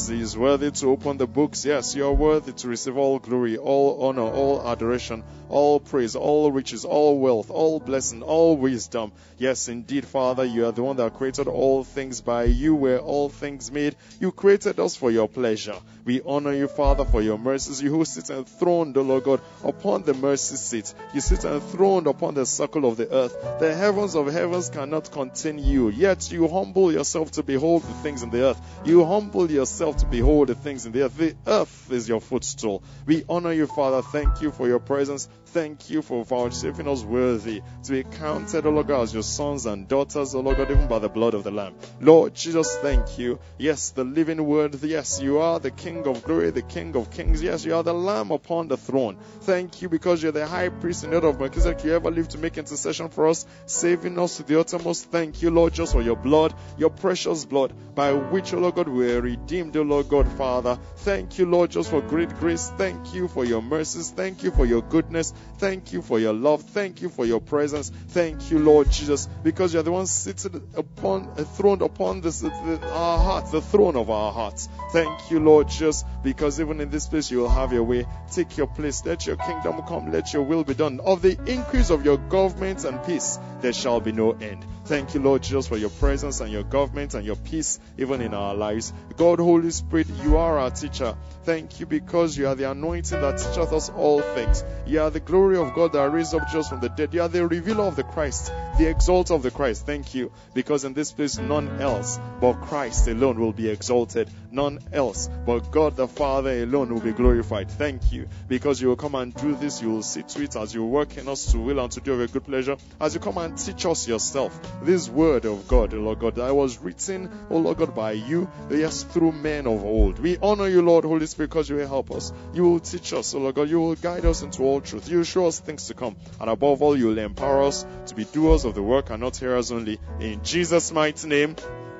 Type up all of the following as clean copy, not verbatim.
He is worthy to open the books. Yes, you are worthy to receive all glory, all honor, all adoration, all praise, all riches, all wealth, all blessing, all wisdom. Yes, indeed, Father, you are the one that created all things. By you were all things made. You created us for your pleasure. We honor you, Father, for your mercies. You who sit enthroned, O Lord God, upon the mercy seat. You sit enthroned upon the circle of the earth. The heavens of heavens cannot contain you. Yet you humble yourself to behold the things in the earth. You humble yourself to behold the things in the earth. The earth is your footstool. We honor you, Father. Thank you for your presence. Thank you for vouchsafing us worthy to be counted, O Lord God, as your sons and daughters, O Lord God, even by the blood of the Lamb. Lord Jesus, thank you. Yes, the living word. Yes, you are the King of glory, the King of kings. Yes, you are the Lamb upon the throne. Thank you because you're the high priest in the order of Melchizedek. You ever live to make intercession for us, saving us to the uttermost. Thank you, Lord, just for your blood, your precious blood, by which, O Lord God, we are redeemed, O Lord God, Father. Thank you, Lord, just for great grace. Thank you for your mercies. Thank you for your goodness. Thank you for your love. Thank you for your presence. Thank you, Lord Jesus, because you're the one sitting upon a throne upon our hearts, the throne of our hearts. Thank you, Lord Jesus, because even in this place you will have your way. Take your place. Let your kingdom come. Let your will be done. Of the increase of your government and peace, there shall be no end. Thank you, Lord Jesus, for your presence and your government and your peace even in our lives. God, Holy Spirit, you are our teacher. Thank you because you are the anointing that teacheth us all things. You are the glory of God that raised up just from the dead. You are the revealer of the Christ, the exalter of the Christ. Thank you because in this place none else but Christ alone will be exalted. None else but God the Father alone will be glorified. Thank you because you will come and do this. You will see to it as you work in us to will and to do of your good pleasure. As you come and teach us yourself. This word of God, O Lord God, that was written, O Lord God, by you, yes, through men of old. We honor you, Lord, Holy Spirit, because you will help us. You will teach us, O Lord God. You will guide us into all truth. You will show us things to come. And above all, you will empower us to be doers of the work and not hearers only. In Jesus' mighty name.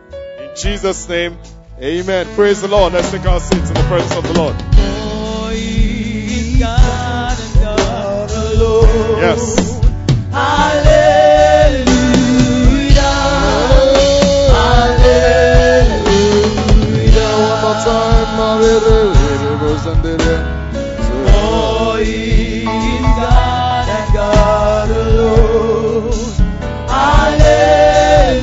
In Jesus' name. Amen. Praise the Lord. Let's take our seats in the presence of the Lord. Yes. Hallelujah. Hallelujah. One more time. Oh, he is God and God alone. Hallelujah.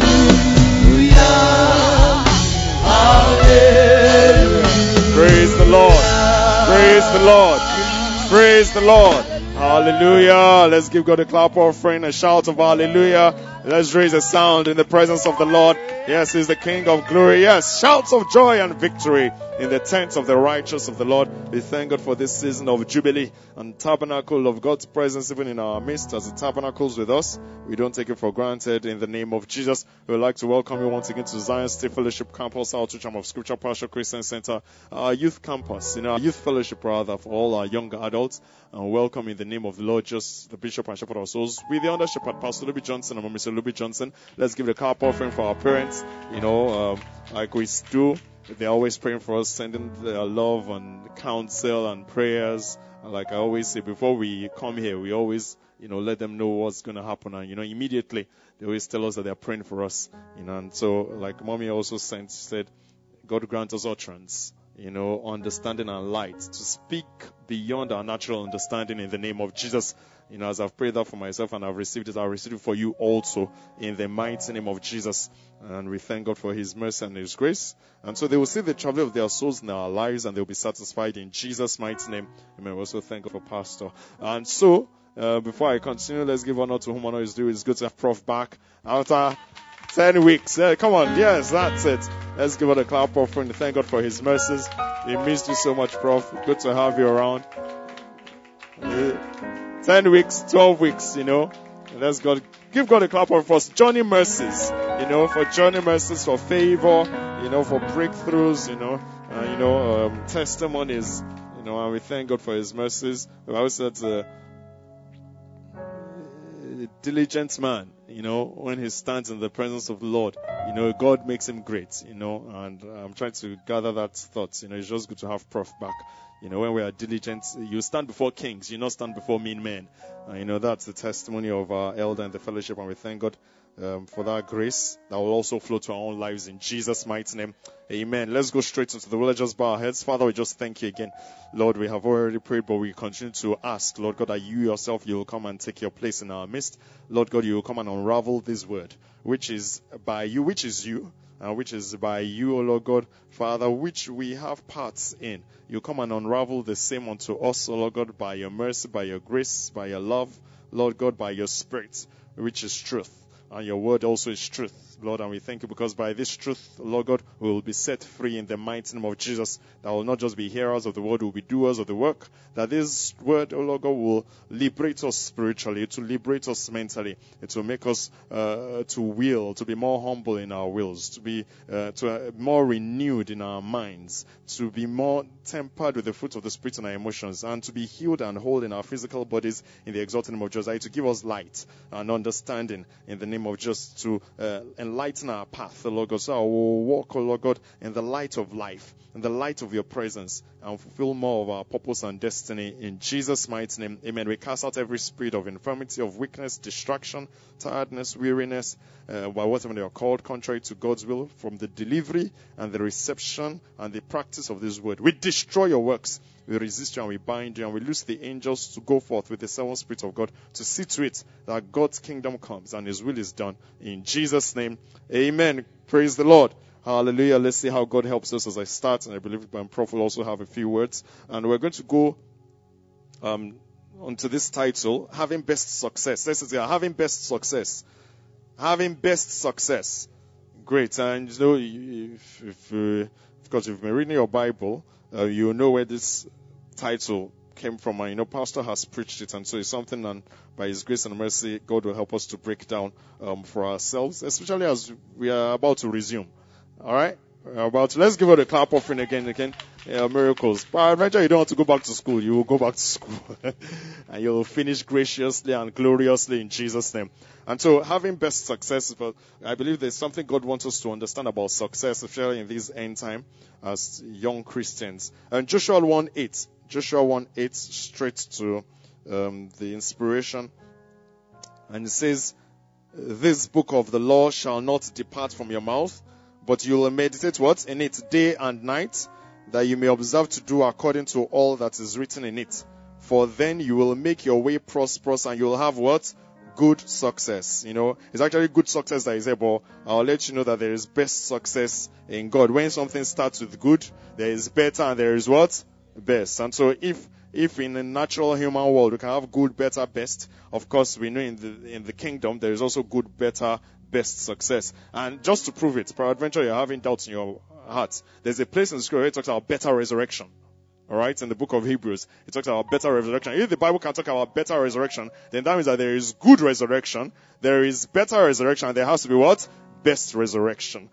Hallelujah. Praise the Lord. Praise the Lord. Praise the Lord. Hallelujah. Let's give God a clap offering, a shout of hallelujah. Let's raise a sound in the presence of the Lord. Yes, He's the King of glory. Yes, shouts of joy and victory in the tents of the righteous of the Lord. We thank God for this season of Jubilee and tabernacle of God's presence even in our midst as it tabernacles with us. We don't take it for granted in the name of Jesus. We would like to welcome you once again to Zion State Fellowship Campus, Outreach Arm of Scripture Partial Christian Center, our youth campus, our youth fellowship rather, for all our young adults. And welcome in the name of the Lord, just the Bishop and Shepherd of souls, with the under Shepherd, Pastor Louis Johnson and Mr. Louis Johnson. Let's give the clap offering for our parents, like we do. They're always praying for us, sending their love and counsel and prayers. And like I always say, before we come here, we always, let them know what's going to happen. And, immediately they always tell us that they're praying for us. And so, like Mommy also said, God grant us utterance, understanding and light to speak beyond our natural understanding in the name of Jesus. As I've prayed that for myself and I've received it, I'll receive it for you also in the mighty name of Jesus. And we thank God for His mercy and His grace. And so they will see the travel of their souls in our lives and they'll be satisfied in Jesus' mighty name. Amen. We also thank God for Pastor. And so, before I continue, let's give honor to whom honor is due. It's good to have Prof back after 10 weeks. Come on. Yes, that's it. Let's give it a clap offering. Thank God for His mercies. We missed you so much, Prof. Good to have you around. 10 weeks, 12 weeks, Let's give God a clap for us. Journey mercies, for journey mercies, for favor, for breakthroughs, testimonies, and we thank God for His mercies. I always said, a diligent man, when he stands in the presence of the Lord, God makes him great, and I'm trying to gather that thought, it's just good to have Prof back. When we are diligent, you stand before kings, you not stand before mean men. That's the testimony of our elder and the fellowship, and we thank God for that grace that will also flow to our own lives in Jesus' mighty name. Amen. Let's go straight into the will. Let's just bow our heads. Father, we just thank you again. Lord, we have already prayed, but we continue to ask, Lord God, that you yourself, you will come and take your place in our midst. Lord God, you will come and unravel this word, which is by you, which is you, and which is by you, O Lord God, Father, which we have parts in. You come and unravel the same unto us, O Lord God, by your mercy, by your grace, by your love, Lord God, by your spirit, which is truth. And your word also is truth, Lord, and we thank you because by this truth, Lord God, we will be set free in the mighty name of Jesus. That will not just be hearers of the word, we will be doers of the work. That this word, oh Lord God, will liberate us spiritually, it will liberate us mentally, it will make us to be more humble in our wills, to be more renewed in our minds, to be more tempered with the fruit of the Spirit in our emotions, and to be healed and whole in our physical bodies in the exalted name of Jesus. To give us light and understanding in the name of Jesus, to enlighten our path, O Lord God, so I will walk, O Lord God, in the light of life, in the light of your presence, and fulfill more of our purpose and destiny in Jesus' mighty name. Amen. We cast out every spirit of infirmity, of weakness, distraction, tiredness, weariness, by whatever they are called, contrary to God's will, from the delivery and the reception and the practice of this word. We destroy your works. We resist you and we bind you, and we loose the angels to go forth with the seven spirits of God to see to it that God's kingdom comes and his will is done. In Jesus' name, amen. Praise the Lord. Hallelujah. Let's see how God helps us as I start, and I believe my prof will also have a few words. And we're going to go onto this title, Having Best Success. Let's say, Having Best Success. Having Best Success. Great. And you know, because you've been reading your Bible, you know where this title came from, and pastor has preached it, and so it's something, and by his grace and mercy, God will help us to break down for ourselves, especially as we are about to resume. All right, let's give it a clap offering again. Miracles. But I imagine you don't want to go back to school. You will go back to school, and you'll finish graciously and gloriously in Jesus' name. And so, having best success, but I believe there's something God wants us to understand about success, especially in this end time as young Christians. And Joshua 1:8, straight to the inspiration, and it says, "This book of the law shall not depart from your mouth, but you will meditate what? In it day and night, that you may observe to do according to all that is written in it. For then you will make your way prosperous, and you will have what? Good success." It's actually good success that is there, but I'll let you know that there is best success in God. When something starts with good, there is better, and there is what? Best. And so if in a natural human world we can have good, better, best, of course we know in the kingdom there is also good, better, best success. And just to prove it, peradventure you're having doubts in your heart, there's a place in the scripture where it talks about better resurrection. Alright, in the book of Hebrews, it talks about better resurrection. If the Bible can talk about better resurrection, then that means that there is good resurrection, there is better resurrection, and there has to be what? Best resurrection.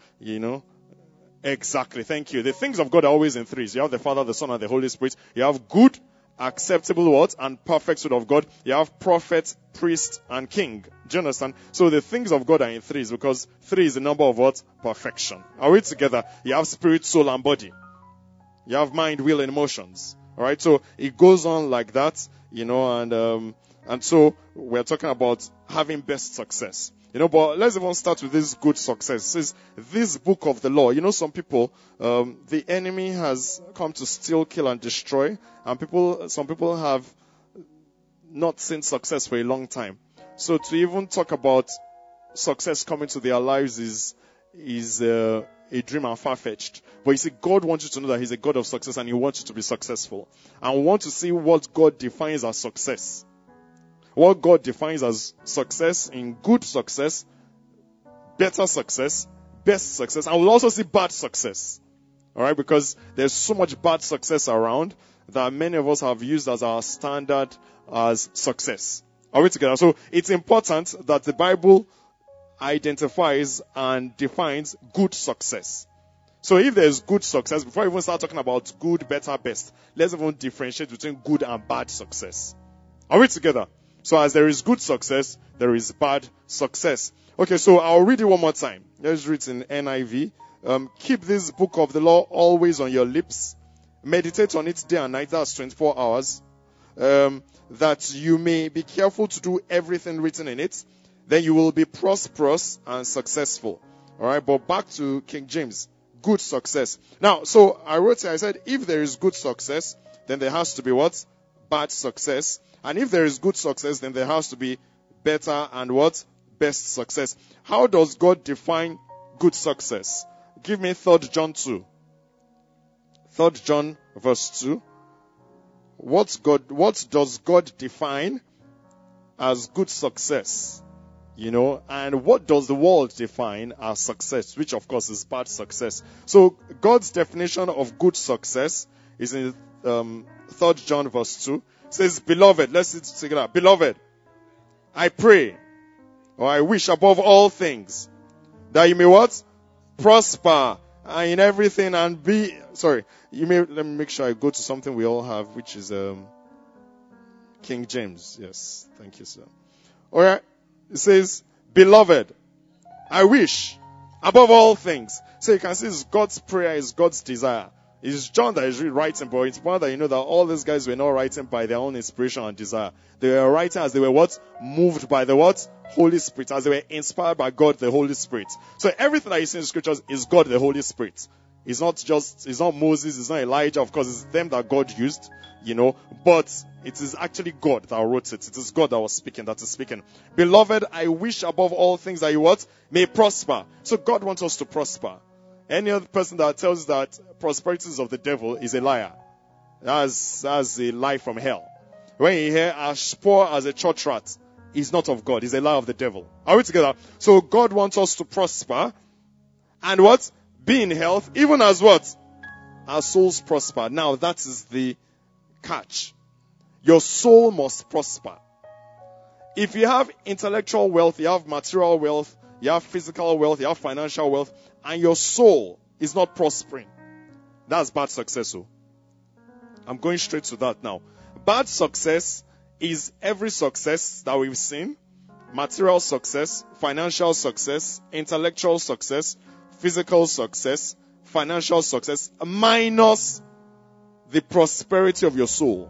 Exactly, thank you. The things of God are always in threes. You have the Father, the Son, and the Holy Spirit. You have good, acceptable what? And perfect will of God. You have prophet, priest, and king. Do you understand? So the things of God are in threes, because 3 is the number of what? Perfection. Are we together? You have spirit, soul, and body. You have mind, will, and emotions. Alright, so it goes on like that, and so we're talking about having best success. But let's even start with this good success. It says, this book of the law. Some people, the enemy has come to steal, kill, and destroy, and some people have not seen success for a long time. So to even talk about success coming to their lives is a dream and far-fetched. But you see, God wants you to know that He's a God of success, and He wants you to be successful. And we want to see what God defines as success. What God defines as success in good success, better success, best success, and we'll also see bad success. Alright, because there's so much bad success around that many of us have used as our standard as success. Are we together? So it's important that the Bible identifies and defines good success. So if there's good success, before we even start talking about good, better, best, let's even differentiate between good and bad success. Are we together? So as there is good success, there is bad success. Okay, so I'll read it one more time. Let's read it in NIV. Keep this book of the law always on your lips. Meditate on it day and night. That's 24 hours. That you may be careful to do everything written in it. then you will be prosperous and successful. Alright, but back to King James. Good success. Now, so I wrote here, I said, if there is good success, then there has to be what? Bad success. And if there is good success, then there has to be better and what? Best success. How does God define good success? Give me 3 John 2. 3 John verse 2. What does God define as good success? You know, and what does the world define as success, which of course is bad success? So God's definition of good success is in 3 John verse 2. It says, beloved, let's see it together. Beloved, I pray, or I wish above all things, that you may what? Prosper in everything and be, let me make sure I go to something we all have, which is King James. Yes, thank you, sir. Alright. It says, beloved, I wish above all things. So you can see it's God's prayer, it's God's desire. It's John that is really writing, but it's important that you know that all these guys were not writing by their own inspiration and desire. They were writing as they were what? Moved by the what? Holy Spirit. As they were inspired by God, the Holy Spirit. So everything that you see in the scriptures is God, the Holy Spirit. It's not Moses, it's not Elijah, of course, it's them that God used, you know, but it is actually God that wrote it. It is God that was speaking, that is speaking. Beloved, I wish above all things that you what? May prosper. So God wants us to prosper. Any other person that tells that prosperity is of the devil is a liar. That's a lie from hell. When you hear as poor as a church rat is not of God, is a lie of the devil. Are we together? So God wants us to prosper and what? Be in health, even as what? Our souls prosper. Now that is the catch. Your soul must prosper. If you have intellectual wealth, you have material wealth, you have physical wealth, you have financial wealth, and your soul is not prospering, that's bad success. I'm going straight to that now. Bad success is every success that we've seen: material success, financial success, intellectual success, physical success, financial success, minus the prosperity of your soul.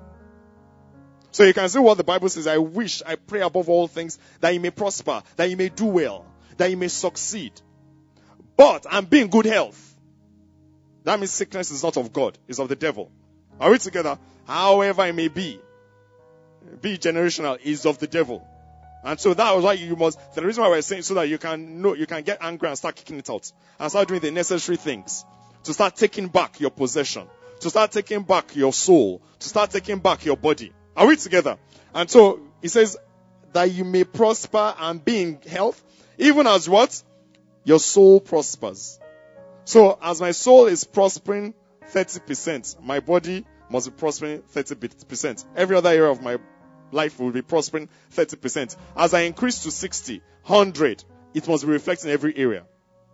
So you can see what the Bible says. I pray above all things that you may prosper, that you may do well, that you may succeed. But I'm being good health. That means sickness is not of God, it's of the devil. Are we together? However it may be generational, is of the devil. And so that was why the reason why we're saying, so that you can get angry and start kicking it out. And start doing the necessary things. To start taking back your possession. To start taking back your soul. To start taking back your body. Are we together? And so, he says, that you may prosper and be in health, even as what? Your soul prospers. So, as my soul is prospering 30%, my body must be prospering 30%. Every other area of my life will be prospering 30%. As I increase to 60, 100, it must be reflecting in every area.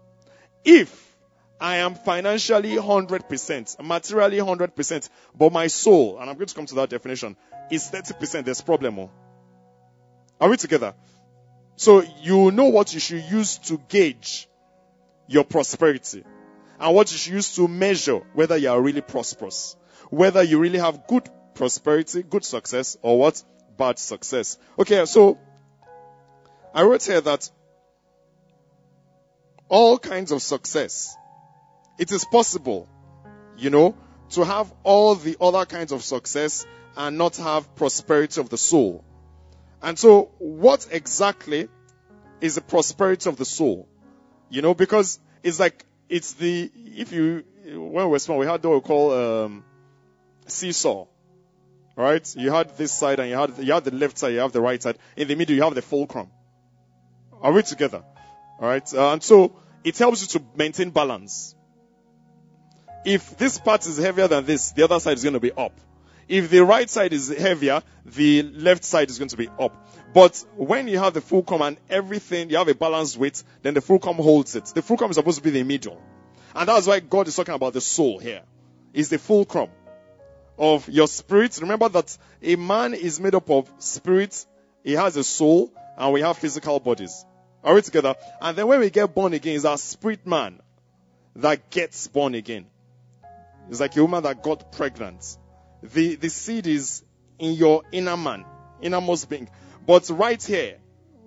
If I am financially 100%, materially 100%, but my soul, and I'm going to come to that definition, is 30%, there's problem. Are we together? So you know what you should use to gauge your prosperity, and what you should use to measure whether you are really prosperous, whether you really have good prosperity, good success, or what? Bad success. Okay, so I wrote here that all kinds of success, it is possible, to have all the other kinds of success and not have prosperity of the soul. And so, what exactly is the prosperity of the soul? Because it's like, when we were small, we had what we call seesaw. Right? You had this side and you had the left side, you have the right side. In the middle, you have the fulcrum. Are we together? Alright? And so, it helps you to maintain balance. If this part is heavier than this, the other side is going to be up. If the right side is heavier, the left side is going to be up. But when you have the fulcrum and everything, you have a balanced weight, then the fulcrum holds it. The fulcrum is supposed to be the middle. And that's why God is talking about the soul here. It's the fulcrum of your spirit. Remember that a man is made up of spirit, he has a soul, and we have physical bodies. Are we together? And then when we get born again, it's our spirit man that gets born again. It's like a woman that got pregnant. The seed is in your inner man, innermost being. But right here,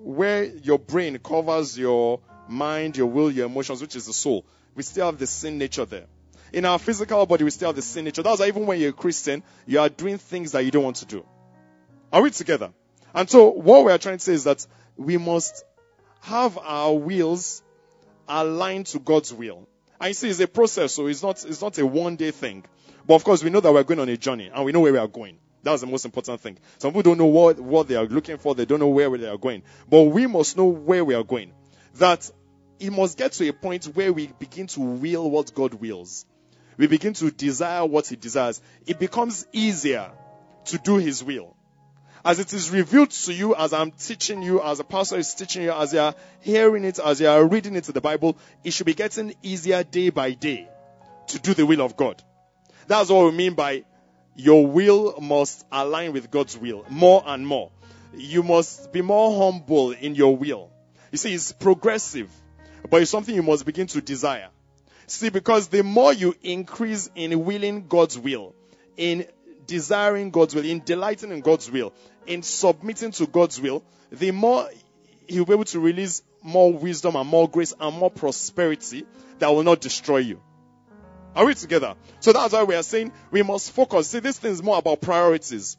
where your brain covers your mind, your will, your emotions, which is the soul, we still have the sin nature there. In our physical body, we still have the sin nature. That's why even when you're a Christian, you are doing things that you don't want to do. Are we together? And so what we are trying to say is that we must have our wills aligned to God's will. And you see, it's a process, so it's not a one-day thing. But of course, we know that we're going on a journey, and we know where we are going. That's the most important thing. Some people don't know what they are looking for. They don't know where they are going. But we must know where we are going. That it must get to a point where we begin to will what God wills. We begin to desire what He desires. It becomes easier to do His will. As it is revealed to you, as I'm teaching you, as a pastor is teaching you, as you are hearing it, as you are reading it in the Bible, it should be getting easier day by day to do the will of God. That's what we mean by your will must align with God's will more and more. You must be more humble in your will. You see, it's progressive, but it's something you must begin to desire. See, because the more you increase in willing God's will, in desiring God's will, in delighting in God's will, in submitting to God's will, the more He'll be able to release more wisdom and more grace and more prosperity that will not destroy you. Are we together? So that's why we are saying we must focus. See, this thing is more about priorities.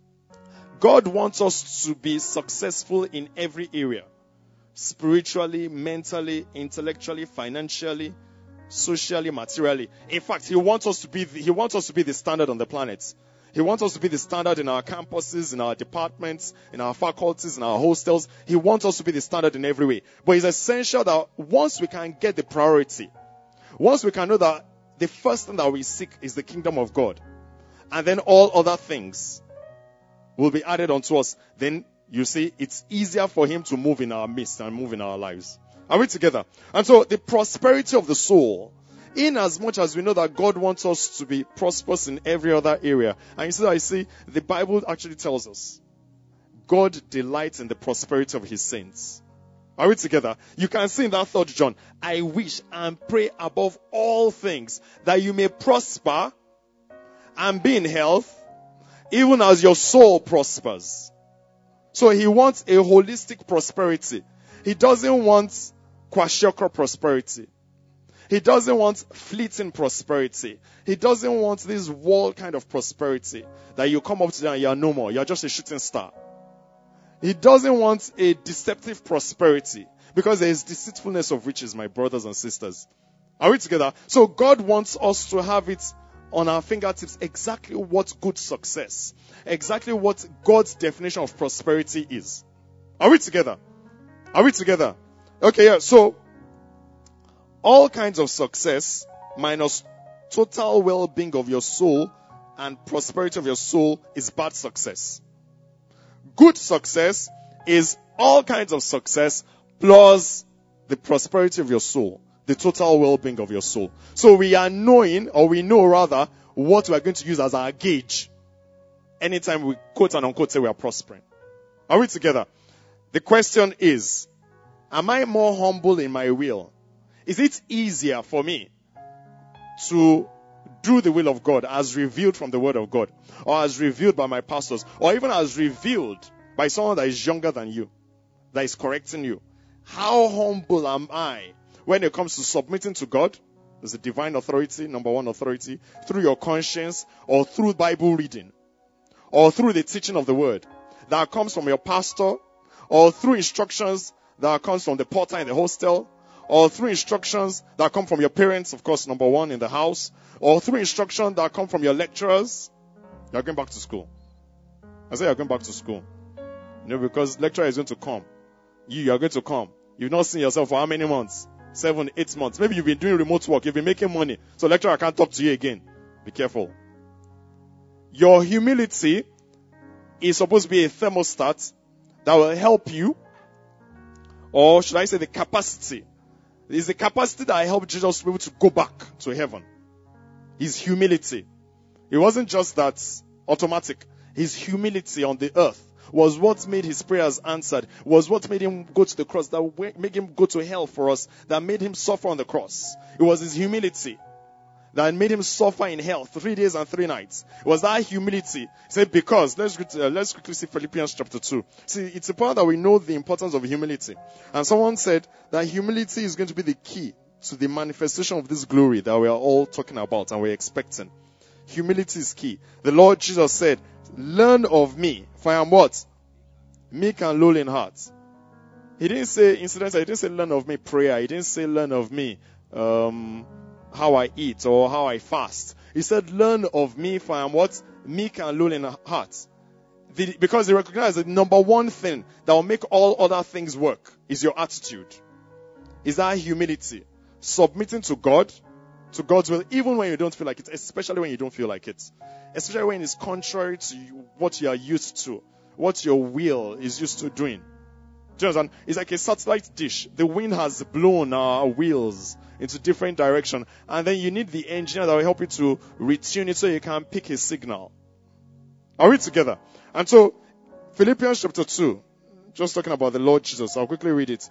God wants us to be successful in every area. Spiritually, mentally, intellectually, financially, socially, materially. In fact, He wants us to be the standard on the planet. He wants us to be the standard in our campuses, in our departments, in our faculties, in our hostels. He wants us to be the standard in every way. But it's essential that once we can get the priority, once we can know that the first thing that we seek is the kingdom of God, and then all other things will be added unto us, then you see it's easier for Him to move in our midst and move in our lives. Are we together? And so the prosperity of the soul, in as much as we know that God wants us to be prosperous in every other area. And you see, the Bible actually tells us God delights in the prosperity of His saints. Are we together? You can see in that 3rd John, I wish and pray above all things that you may prosper and be in health, even as your soul prospers. So He wants a holistic prosperity. He doesn't want kwashiorkor prosperity. He doesn't want fleeting prosperity. He doesn't want this world kind of prosperity that you come up to and you are no more. You are just a shooting star. He doesn't want a deceptive prosperity, because there is deceitfulness of riches, my brothers and sisters. Are we together? So God wants us to have it on our fingertips exactly what good success, exactly what God's definition of prosperity is. Are we together? Are we together? Okay, yeah. So all kinds of success minus total well-being of your soul and prosperity of your soul is bad success. Good success is all kinds of success plus the prosperity of your soul, the total well-being of your soul. So we are knowing, or we know rather, what we are going to use as our gauge anytime we quote and unquote say we are prospering. Are we together? The question is, am I more humble in my will? Is it easier for me to do the will of God as revealed from the Word of God, or as revealed by my pastors, or even as revealed by someone that is younger than you, that is correcting you? How humble am I when it comes to submitting to God? There's a divine authority, number one authority, through your conscience, or through Bible reading, or through the teaching of the Word that comes from your pastor, or through instructions that comes from the porter in the hostel, or through instructions that come from your parents, of course, number one, in the house, or through instruction that come from your lecturers. You're going back to school. I say you're going back to school. Because lecturer is going to come. You are going to come. You've not seen yourself for how many months? 7, 8 months. Maybe you've been doing remote work. You've been making money. So lecturer can't talk to you again. Be careful. Your humility is supposed to be a thermostat that will help you, or should I say the capacity. It's the capacity that helped Jesus to be able to go back to heaven. His humility. It wasn't just that automatic. His humility on the earth was what made his prayers answered, was what made him go to the cross, that made him go to hell for us, that made him suffer on the cross. It was his humility. that made him suffer in hell 3 days and 3 nights? Was that humility? He said, because. Let's quickly see Philippians chapter 2. See, it's important that we know the importance of humility. And someone said that humility is going to be the key to the manifestation of this glory that we are all talking about and we're expecting. Humility is key. The Lord Jesus said, learn of me, for I am what? Meek and lowly in heart. He didn't say, incidentally, he didn't say learn of me prayer. He didn't say learn of me how I eat or how I fast. He said, learn of me, for I am what? Meek and lowly in heart. Because he recognized the number one thing that will make all other things work is your attitude. Is that humility. Submitting to God, to God's will, even when you don't feel like it, especially when you don't feel like it. Especially when it's contrary to what you are used to, what your will is used to doing. Do you understand? It's like a satellite dish. The wind has blown our wheels into different direction, and then you need the engineer that will help you to retune it so you can pick a signal. Are we together? And so, Philippians chapter 2, just talking about the Lord Jesus. I'll quickly read it.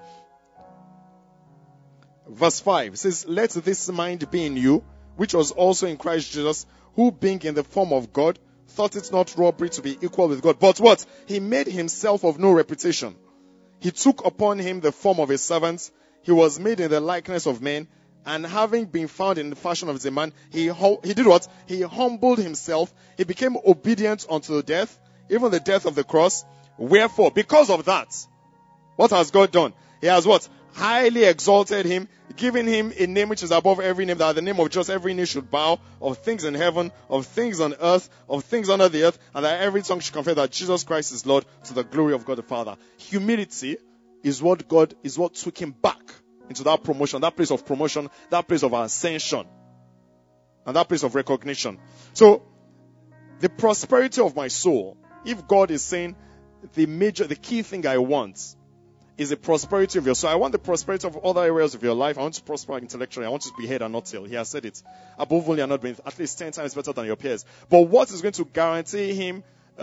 Verse 5 says, let this mind be in you, which was also in Christ Jesus, who being in the form of God, thought it not robbery to be equal with God. But what? He made himself of no reputation. He took upon him the form of a servant. He was made in the likeness of men. And having been found in the fashion of a man, he did what? He humbled himself. He became obedient unto death, even the death of the cross. Wherefore, because of that, what has God done? He has what? Highly exalted him, giving him a name which is above every name, that at the name of just every knee should bow, of things in heaven, of things on earth, of things under the earth, and that every tongue should confess that Jesus Christ is Lord, to the glory of God the Father. Humility is what took him back into that promotion, that place of promotion, that place of ascension, and that place of recognition. So, the prosperity of my soul, if God is saying the key thing I want is the prosperity of your soul. I want the prosperity of other areas of your life. I want to prosper intellectually. I want to be head and not tail. He has said it. Above all, you are not being at least 10 times better than your peers. But what is going to guarantee him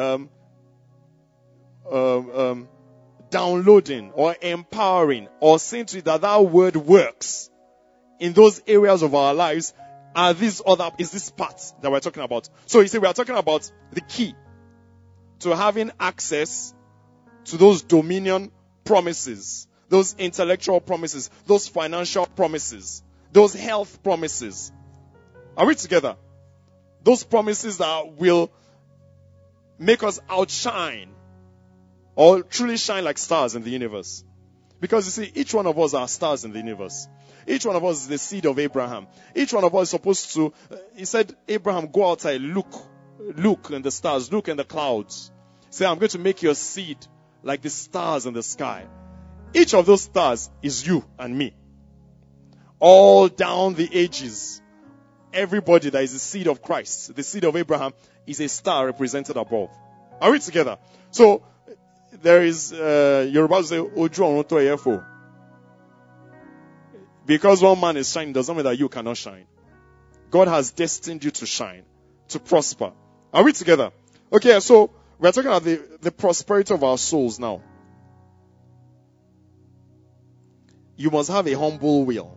downloading or empowering or seeing to it that word works in those areas of our lives is this part that we're talking about. So you see, we are talking about the key to having access to those dominion promises, those intellectual promises, those financial promises, those health promises. Are we together? Those promises that will make us outshine or truly shine like stars in the universe. Because you see, each one of us are stars in the universe. Each one of us is the seed of Abraham. Each one of us is supposed to, he said, Abraham, go outside, look in the stars, look in the clouds. Say, I'm going to make your seed like the stars in the sky. Each of those stars is you and me. All down the ages, everybody that is the seed of Christ, the seed of Abraham, is a star represented above. Are we together? So, there is, Yoruba say, Oju Orun to Eyefo. Because one man is shining does not mean that you cannot shine. God has destined you to shine, to prosper. Are we together? Okay, so, we're talking about the prosperity of our souls now. You must have a humble will.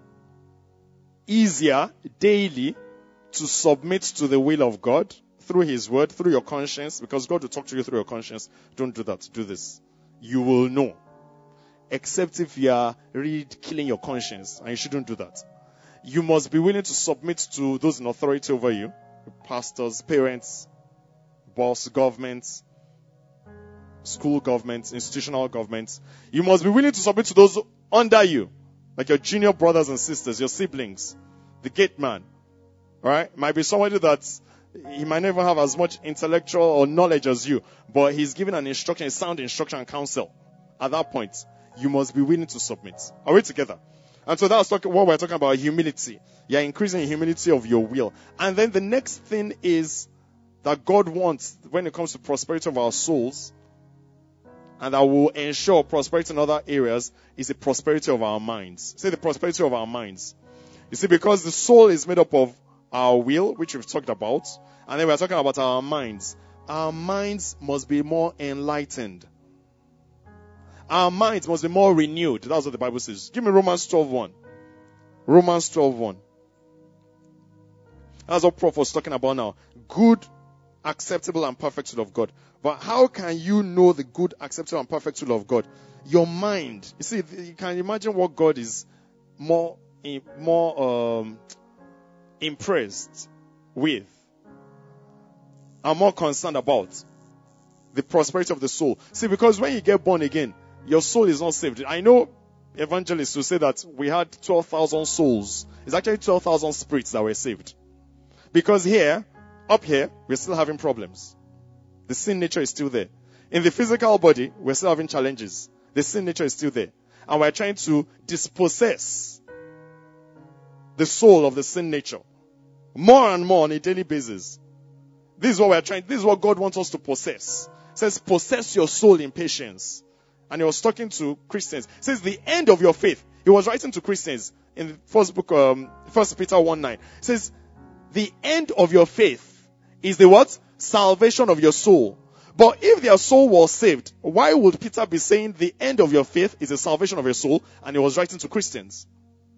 Easier daily to submit to the will of God through His word, through your conscience, because God will talk to you through your conscience. Don't do that. Do this. You will know. Except if you are really killing your conscience, and you shouldn't do that. You must be willing to submit to those in authority over you, pastors, parents, boss, governments, school governments, institutional governments. You must be willing to submit to those under you, like your junior brothers and sisters, your siblings, the gate man. Alright? Might be somebody that he might never have as much intellectual or knowledge as you, but he's given an instruction, a sound instruction and counsel. At that point, you must be willing to submit. Are we together? And so that's what we're talking about, humility. You're increasing the humility of your will. And then the next thing is that God wants, when it comes to prosperity of our souls, and that will ensure prosperity in other areas, is the prosperity of our minds. Say the prosperity of our minds. You see, because the soul is made up of our will, which we've talked about, and then we're talking about our minds. Our minds must be more enlightened. Our minds must be more renewed. That's what the Bible says. Give me Romans 12:1. Romans 12:1. That's what Prof was talking about now. Good, acceptable, and perfect will of God. But how can you know the good, acceptable, and perfect will of God? Your mind. You see, you can imagine what God is more impressed with and more concerned about. The prosperity of the soul. See, because when you get born again, your soul is not saved. I know evangelists who say that we had 12,000 souls. It's actually 12,000 spirits that were saved. Because up here, we're still having problems. The sin nature is still there. In the physical body, we're still having challenges. The sin nature is still there. And we're trying to dispossess the soul of the sin nature more and more on a daily basis. This is what God wants us to possess. It says, possess your soul in patience. And he was talking to Christians. It says, the end of your faith. He was writing to Christians in the first book, 1 Peter 1:9. It says, the end of your faith is the what? Salvation of your soul. But if their soul was saved, why would Peter be saying the end of your faith is the salvation of your soul? And he was writing to Christians.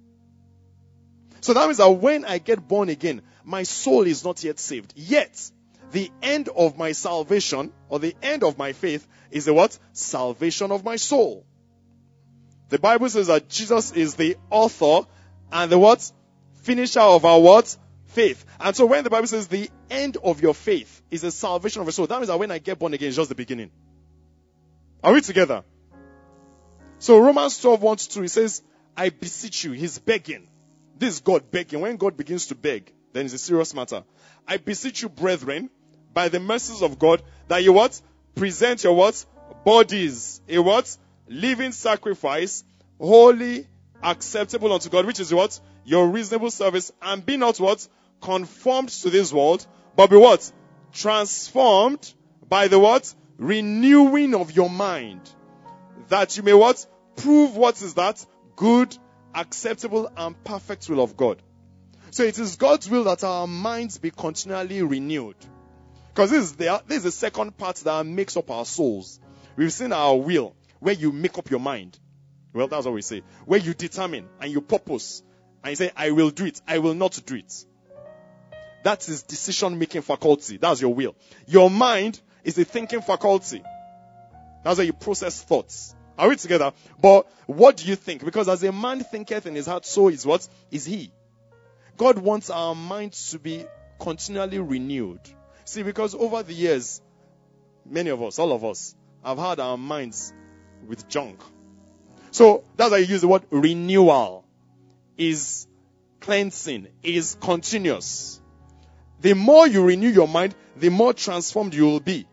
So that means that when I get born again, my soul is not yet saved. Yet, the end of my salvation, or the end of my faith, is the what? Salvation of my soul. The Bible says that Jesus is the author and the what? Finisher of our what? Faith. And so when the Bible says the end of your faith is the salvation of your soul, that means that when I get born again, it's just the beginning. Are we together? So Romans 12:1-2, it says, I beseech you. He's begging. This is God begging. When God begins to beg, then it's a serious matter. I beseech you, brethren, by the mercies of God, that you what? Present your what? Bodies. A what? Living sacrifice, holy, acceptable unto God, which is what? Your reasonable service, and be not what? Conformed to this world, but be what? Transformed by the what? Renewing of your mind. That you may what? Prove what is that? Good, acceptable, and perfect will of God. So it is God's will that our minds be continually renewed. Because this is the second part that makes up our souls. We've seen our will, where you make up your mind. Well, that's what we say. Where you determine and you purpose. And you say, I will do it. I will not do it. That is decision-making faculty. That's your will. Your mind is the thinking faculty. That's how you process thoughts. Are we together? But what do you think? Because as a man thinketh in his heart, so is what? Is he. God wants our minds to be continually renewed. See, because over the years, many of us, all of us, have had our minds with junk. So that's why you use the word renewal. Is cleansing, is continuous. The more you renew your mind, the more transformed you will be.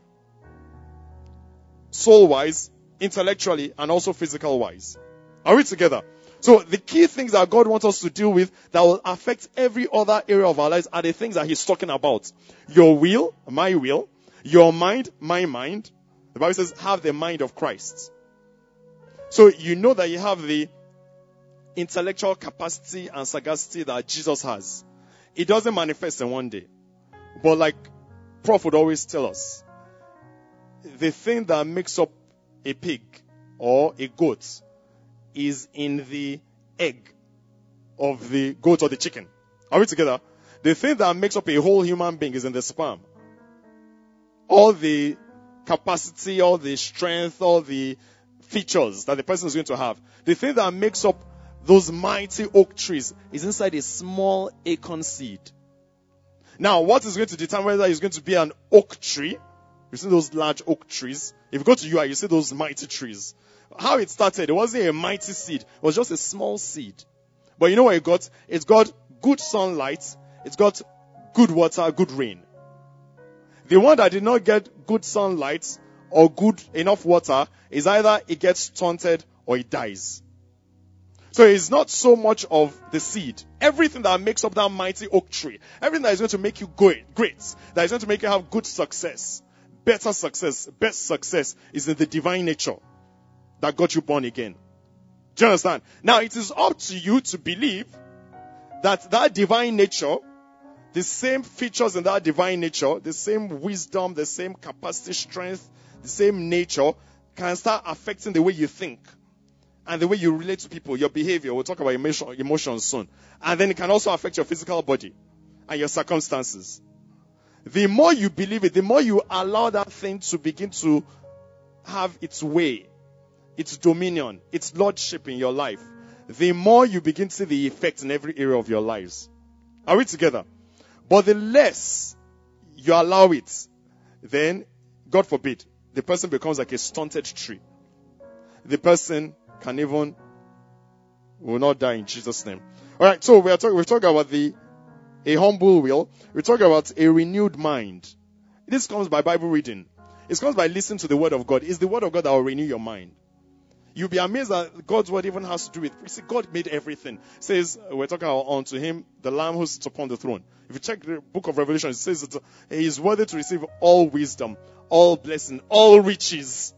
Soul-wise, intellectually, and also physical-wise. Are we together? So the key things that God wants us to deal with that will affect every other area of our lives are the things that he's talking about. Your will, my will. Your mind, my mind. The Bible says, have the mind of Christ. So you know that you have the intellectual capacity and sagacity that Jesus has. It doesn't manifest in one day. But like Prof would always tell us, the thing that makes up a pig or a goat is in the egg of the goat or the chicken. Are we together? The thing that makes up a whole human being is in the sperm. All the capacity, all the strength, all the features that the person is going to have. The thing that makes up those mighty oak trees is inside a small acorn seed. Now, what is going to determine whether it's going to be an oak tree? You see those large oak trees? If you go to UI, you see those mighty trees. How it started, it wasn't a mighty seed. It was just a small seed. But you know what it got? It's got good sunlight. It's got good water, good rain. The one that did not get good sunlight or good enough water is either it gets stunted or it dies. So it's not so much of the seed. Everything that makes up that mighty oak tree, everything that is going to make you great, that is going to make you have good success, better success, best success is in the divine nature that got you born again. Do you understand? Now it is up to you to believe that that divine nature, the same features in that divine nature, the same wisdom, the same capacity, strength, the same nature can start affecting the way you think. And the way you relate to people, your behavior. We'll talk about emotions soon. And then it can also affect your physical body. and your circumstances. The more you believe it, the more you allow that thing to begin to have its way, its dominion, its lordship in your life, the more you begin to see the effect in every area of your lives. Are we together? But the less you allow it, then, God forbid, the person becomes like a stunted tree. The person will not die in Jesus' name. Alright, so we're talking about a humble will. We're talking about a renewed mind. This comes by Bible reading. It comes by listening to the word of God. It's the word of God that will renew your mind. You'll be amazed that God's word even has to do with, you see, God made everything. It says, we're talking about unto him, the Lamb who sits upon the throne. If you check the book of Revelation, it says that he is worthy to receive all wisdom, all blessing, all riches,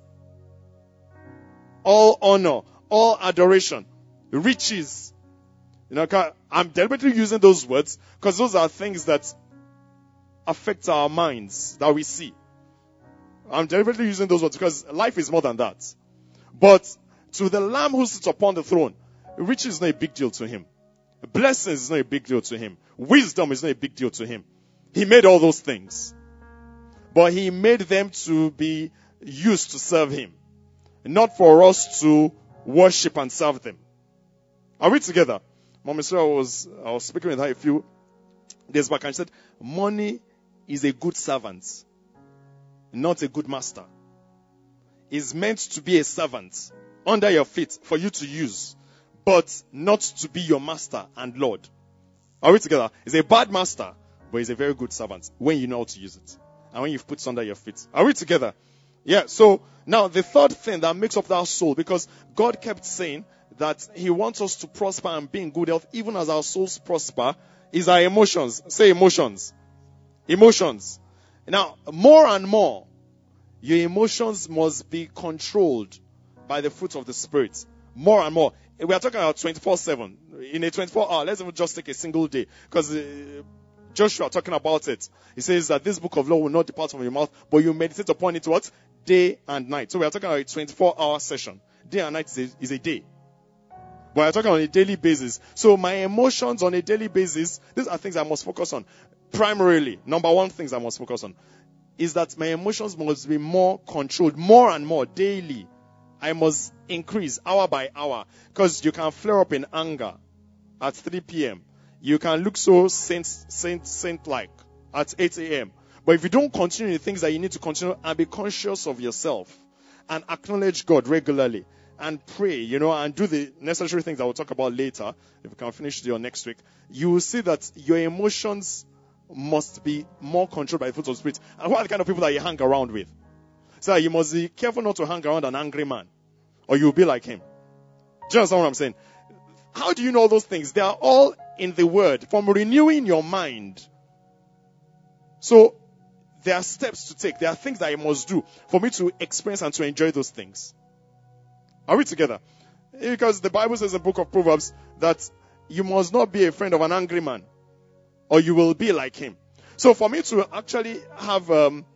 all honor, all adoration, riches. You know, I'm deliberately using those words because those are things that affect our minds, that we see. I'm deliberately using those words because life is more than that. But to the Lamb who sits upon the throne, riches is not a big deal to him. Blessings is not a big deal to him. Wisdom is not a big deal to him. He made all those things. But he made them to be used to serve him. Not for us to worship and serve them. Are we together? Mama Sarah I was speaking with her a few days back and she said, money is a good servant, not a good master. Is meant to be a servant under your feet for you to use, but not to be your master and Lord. Are we together? It's a bad master, but it's a very good servant when you know how to use it and when you've put it under your feet. Are we together? Yeah, so now the third thing that makes up that soul, because God kept saying that he wants us to prosper and be in good health even as our souls prosper, is our emotions. Say emotions. Emotions. Now, more and more, your emotions must be controlled by the fruit of the Spirit. More and more. We are talking about 24/7. In a 24-hour, let's even just take a single day. Because Joshua talking about it. He says that this book of law will not depart from your mouth, but you meditate upon it what? Day and night. So we are talking about a 24-hour session. Day and night is a day. But we are talking on a daily basis. So my emotions on a daily basis, these are things I must focus on. Primarily, number one things I must focus on is that my emotions must be more controlled, more and more daily. I must increase hour by hour. Because you can flare up in anger at 3 p.m. You can look so saint-like at 8 a.m. But if you don't continue the things that you need to continue and be conscious of yourself and acknowledge God regularly and pray, and do the necessary things that we'll talk about later, if we can finish your next week, you will see that your emotions must be more controlled by the fruit of the Spirit. And what are the kind of people that you hang around with? So you must be careful not to hang around an angry man, or you'll be like him. Do you understand what I'm saying? How do you know those things? They are all in the Word, from renewing your mind. So there are steps to take. There are things that you must do for me to experience and to enjoy those things. Are we together? Because the Bible says in the book of Proverbs that you must not be a friend of an angry man, or you will be like him. So for me to actually have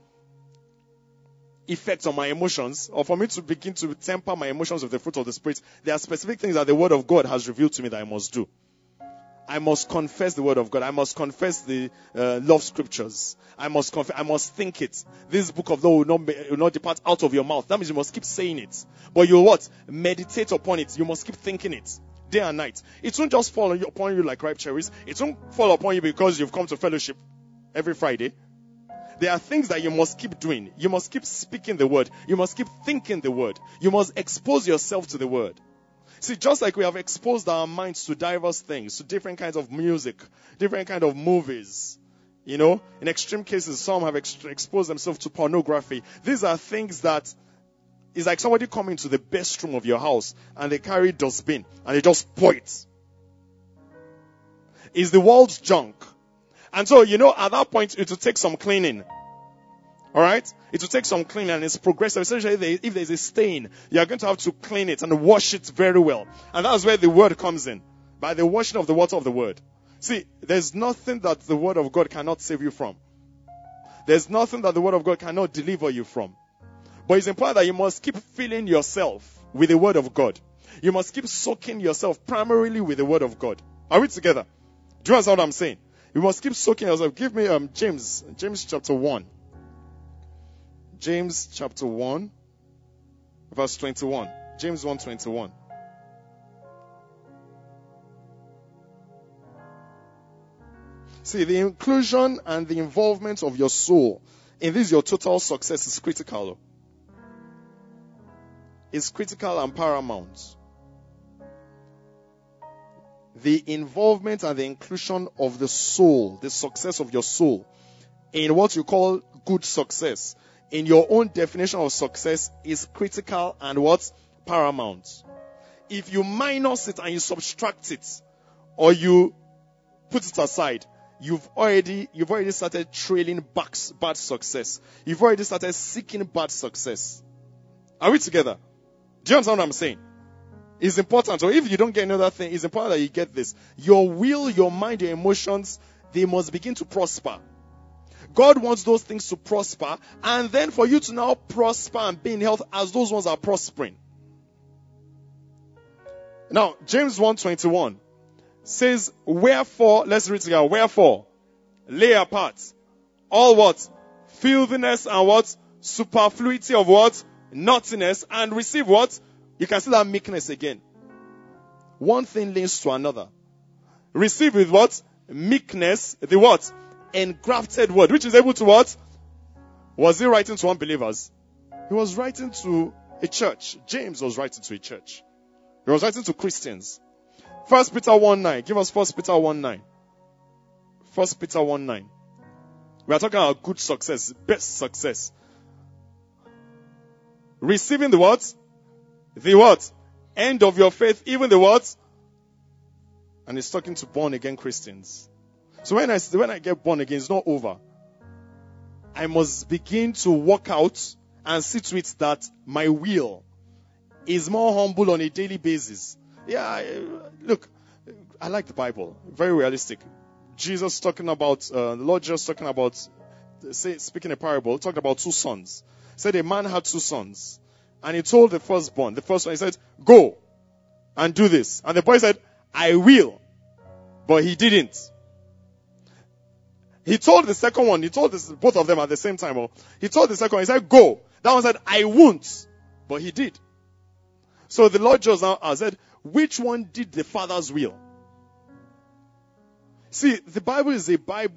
effects on my emotions, or for me to begin to temper my emotions with the fruit of the Spirit, there are specific things that the Word of God has revealed to me that I must do. I must confess the Word of God. I must confess the love scriptures. I must think it. This book of law will not depart out of your mouth. That means you must keep saying it. But you what? Meditate upon it. You must keep thinking it. Day and night. It won't just fall upon you like ripe cherries. It won't fall upon you because you've come to fellowship every Friday. There are things that you must keep doing. You must keep speaking the word. You must keep thinking the word. You must expose yourself to the word. See, just like we have exposed our minds to diverse things, to different kinds of music, different kinds of movies. In extreme cases, some have exposed themselves to pornography. These are things that it's like somebody coming to the best room of your house and they carry dustbin and they just pour it. It's the world's junk. And so, at that point, it will take some cleaning. Alright? It will take some cleaning and it's progressive. Essentially, if there's a stain, you're going to have to clean it and wash it very well. And that's where the word comes in. By the washing of the water of the word. See, there's nothing that the word of God cannot save you from. There's nothing that the word of God cannot deliver you from. But it's important that you must keep filling yourself with the word of God. You must keep soaking yourself primarily with the word of God. Are we together? Do you understand what I'm saying? We must keep soaking ourselves. Give me James chapter 1. James chapter 1, verse 21. James 1:21. See, the inclusion and the involvement of your soul in this, your total success, is critical. It's critical and paramount. The involvement and the inclusion of the soul, the success of your soul, in what you call good success, in your own definition of success, is critical and what? Paramount. If you minus it and you subtract it, or you put it aside, you've already started trailing bad success. You've already started seeking bad success. Are we together? Do you understand what I'm saying? It's important. Or if you don't get another thing, it's important that you get this. Your will, your mind, your emotions, they must begin to prosper. God wants those things to prosper, and then for you to now prosper and be in health as those ones are prospering. Now, James 1:21 says, wherefore, let's read together, wherefore, lay apart all what? Filthiness and what? Superfluity of what? Naughtiness, and receive what? You can see that meekness again. One thing leads to another. Receive with what? Meekness, the what? Engrafted word, which is able to what? Was he writing to unbelievers? He was writing to a church. James was writing to a church. He was writing to Christians. 1 Peter 1:9. Give us 1 Peter 1:9. 1 Peter 1:9. We are talking about good success, best success. Receiving the what? The what? End of your faith, even the what? And he's talking to born again Christians. So when I get born again, it's not over. I must begin to work out and see to it that my will is more humble on a daily basis. Yeah, look, I like the Bible. Very realistic. Jesus talking about, the Lord just talking about, speaking a parable, talking about two sons. Said a man had two sons. And he told the firstborn, the first one, he said, go and do this. And the boy said, I will. But he didn't. He told the second one, both of them at the same time. He told the second one, he said, go. That one said, I won't. But he did. So the Lord just now said, which one did the Father's will? See, the Bible is a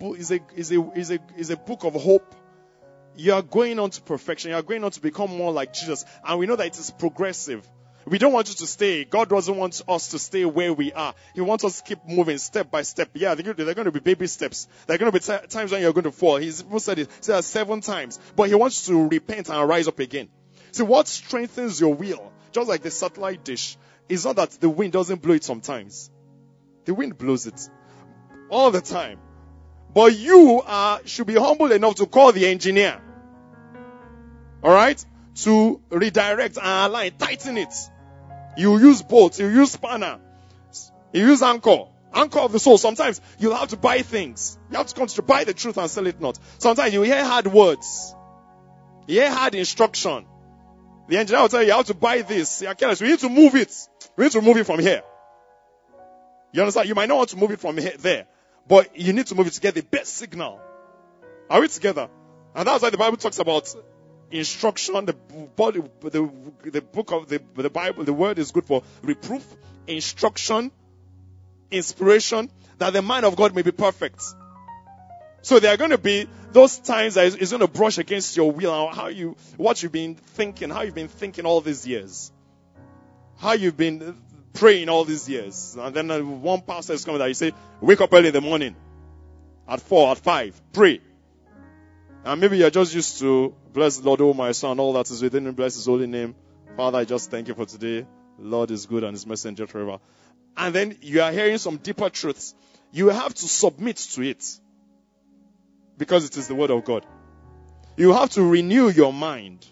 book of hope. You are going on to perfection. You are going on to become more like Jesus. And we know that it is progressive. We don't want you to stay. God doesn't want us to stay where we are. He wants us to keep moving step by step. Yeah, they're going to be baby steps. There are going to be times when you're going to fall. He's said it 7 times. But he wants you to repent and rise up again. See, what strengthens your will, just like the satellite dish, is not that the wind doesn't blow it sometimes. The wind blows it all the time. But you should be humble enough to call the engineer. Alright? To redirect and align, tighten it. You use bolts, you use spanner, you use anchor of the soul. Sometimes you'll have to buy things. You have to come to buy the truth and sell it not. Sometimes you hear hard words. You hear hard instruction. The engineer will tell you have to buy this. You're careless. We need to move it. We need to move it from here. You understand? You might not want to move it from here, there. But you need to move it to get the best signal. Are we together? And that's why the Bible talks about instruction. The book of the Bible, the word is good for reproof, instruction, inspiration, that the mind of God may be perfect. So there are going to be those times that is going to brush against your will, what you've been thinking, how you've been thinking all these years, how you've been praying all these years. And then one pastor is coming that you say, wake up early in the morning, at 4, at 5, pray. And maybe you're just used to, bless the Lord, oh my son, all that is within him, bless his holy name. Father, I just thank you for today. The Lord is good and his mercy endureth forever. And then you are hearing some deeper truths. You have to submit to it. Because it is the word of God. You have to renew your mind.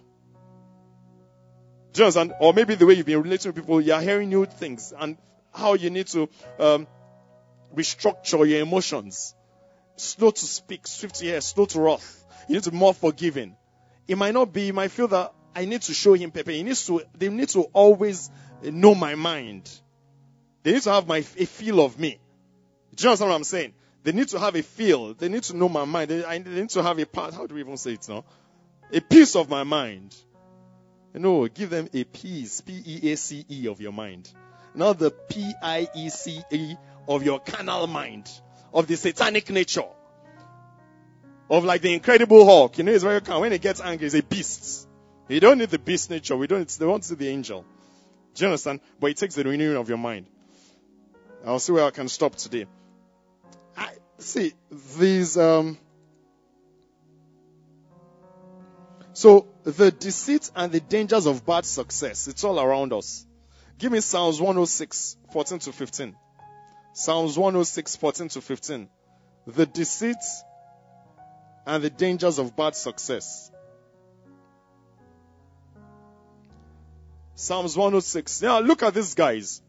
Just or maybe the way you've been relating to people, you are hearing new things. And how you need to restructure your emotions. Slow to speak, swift to hear, slow to wrath. You need to be more forgiving. It might not be, you might feel that I need to show him Pepe. They need to always know my mind. They need to have a feel of me. Do you understand what I'm saying? They need to have a feel. They need to know my mind. They need to have a part. How do we even say it now? A piece of my mind. Give them a piece, P-E-A-C-E of your mind. Not the P-I-E-C-E of your carnal mind, of the satanic nature, of like the Incredible Hulk. It's very calm. When he gets angry, he's a beast. You don't need the beast nature. They want to see the angel. Do you understand? But it takes the renewing of your mind. I'll see where I can stop today. See, these, so the deceit and the dangers of bad success, it's all around us. Give me Psalms 106, 14 to 15. Psalms 106, 14 to 15. The deceit and the dangers of bad success. Psalms 106. Now look at these guys.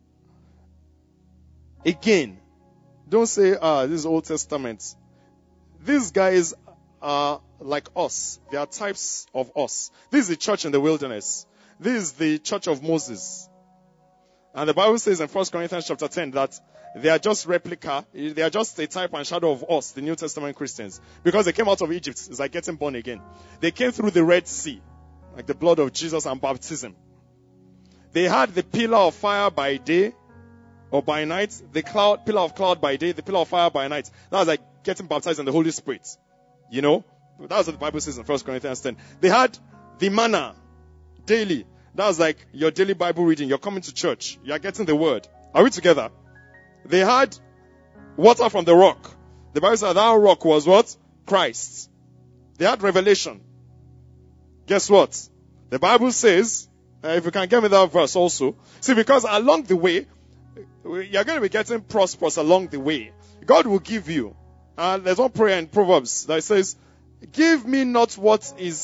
Again, don't say, this is Old Testament. These guys are like us. They are types of us. This is the church in the wilderness. This is the church of Moses. And the Bible says in 1 Corinthians chapter 10 that they are just replica. They are just a type and shadow of us, the New Testament Christians. Because they came out of Egypt. It's like getting born again. They came through the Red Sea, like the blood of Jesus and baptism. They had the pillar of fire by day or by night. The pillar of cloud by day, the pillar of fire by night. That was like getting baptized in the Holy Spirit. That's what the Bible says in 1 Corinthians 10. They had the manna daily. That was like your daily Bible reading. You're coming to church. You're getting the word. Are we together? They had water from the rock. The Bible said that rock was what? Christ. They had revelation. Guess what? The Bible says, if you can get me that verse also. See, because along the way, you're going to be getting prosperous along the way. God will give you. There's one prayer in Proverbs that says, give me not what is,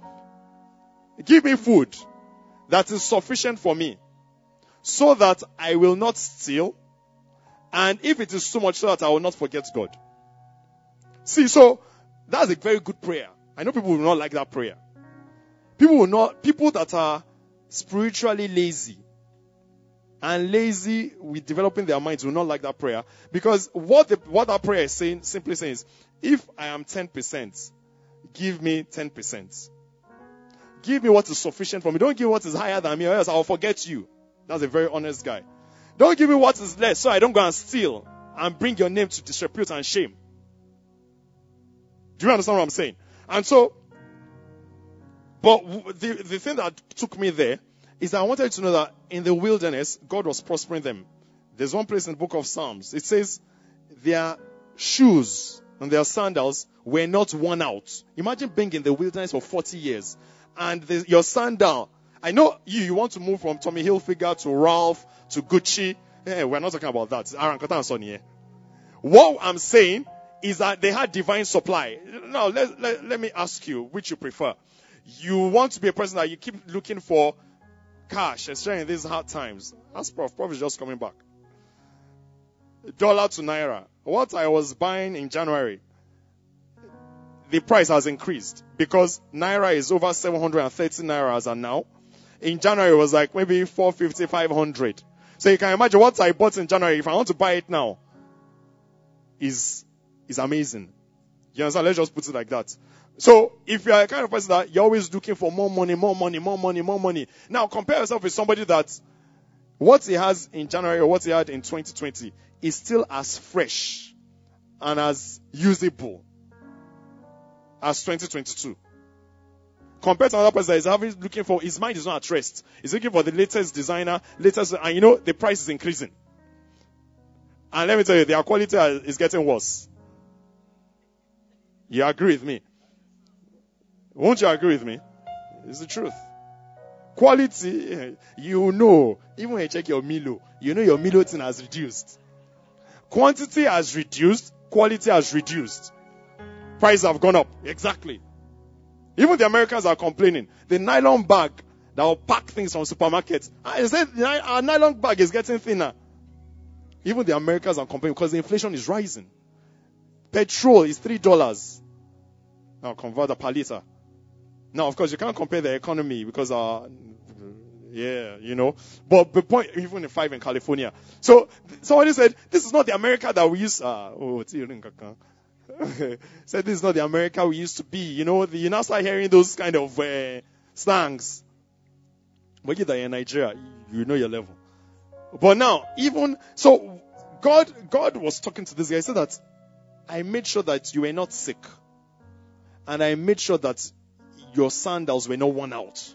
give me food that is sufficient for me, so that I will not steal, and if it is too much, so that I will not forget God. See, so that's a very good prayer. I know people will not like that prayer. People that are spiritually lazy and lazy with developing their minds will not like that prayer, because what that prayer is saying, simply saying is, if I am 10%, give me 10%. Give me what is sufficient for me. Don't give me what is higher than me, or else I'll forget you. That's a very honest guy. Don't give me what is less, so I don't go and steal and bring your name to disrepute and shame. Do you understand what I'm saying? And so, but the thing that took me there is that I wanted you to know that in the wilderness, God was prospering them. There's one place in the book of Psalms. It says their shoes and their sandals were not worn out. Imagine being in the wilderness for 40 years. And your sandal, I know you want to move from Tommy Hilfiger to Ralph to Gucci. We're not talking about that. What I'm saying is that they had divine supply. Now, let me ask you, which you prefer. You want to be a person that you keep looking for cash, especially in these hard times. That's Prof is just coming back. Dollar to Naira. What I was buying in January, the price has increased because Naira is over 730 Naira as of now. In January, it was like maybe 450, 500. So you can imagine what I bought in January. If I want to buy it now, is amazing. You understand? Let's just put it like that. So if you are a kind of person that you're always looking for more money. Now compare yourself with somebody that what he has in January or what he had in 2020 is still as fresh and as usable as 2022. Compared to another person that is looking for, his mind is not at rest. He's looking for the latest designer, and the price is increasing. And let me tell you, their quality is getting worse. You agree with me? Won't you agree with me? It's the truth. Quality, even when you check your Milo, your Milo thing has reduced. Quantity has reduced, quality has reduced. Prices have gone up. Exactly. Even the Americans are complaining. The nylon bag that will pack things from supermarkets, our nylon bag is getting thinner. Even the Americans are complaining because the inflation is rising. Petrol is $3. Now convert per liter. Now, of course, you can't compare the economy because Yeah, But the point, even in 5 in California. So somebody said, this is not the America that we used. Said this is not the America we used to be. You now start hearing those kind of slangs. But you're in Nigeria, you know your level. But now, God was talking to this guy. He said that I made sure that you were not sick. And I made sure that your sandals were not worn out.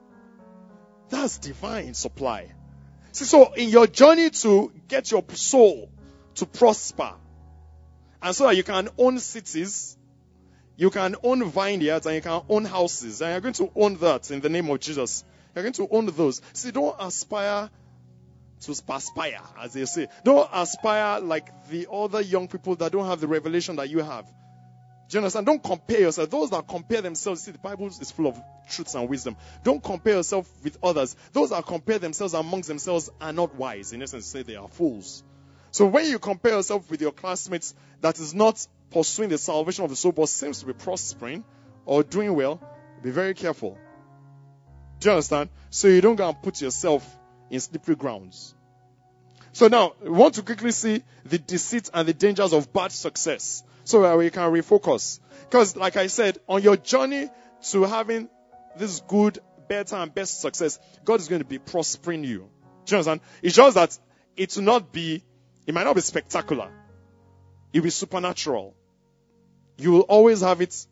That's divine supply. See, so in your journey to get your soul to prosper, and so that you can own cities, you can own vineyards, and you can own houses, and you're going to own that in the name of Jesus. You're going to own those. See, don't aspire to perspire, as they say. Don't aspire like the other young people that don't have the revelation that you have. Do you understand? Don't compare yourself. Those that compare themselves, see, the Bible is full of truths and wisdom. Don't compare yourself with others. Those that compare themselves amongst themselves are not wise. In essence, say they are fools. So when you compare yourself with your classmates that is not pursuing the salvation of the soul, but seems to be prospering or doing well, be very careful. Do you understand? So you don't go and put yourself in slippery grounds. So now, we want to quickly see the deceit and the dangers of bad success, so that we can refocus. Because, like I said, on your journey to having this good, better, and best success, God is going to be prospering you. Do you understand? It's just that it might not be spectacular. It will be supernatural. You will always have it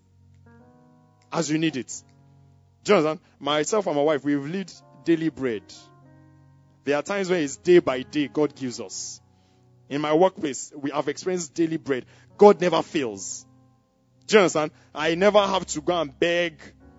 as you need it. Do you understand? Myself and my wife, we've lived daily bread. There are times when it's day by day God gives us. In my workplace, we have experienced daily bread. God never fails. Do you understand? I never have to go and beg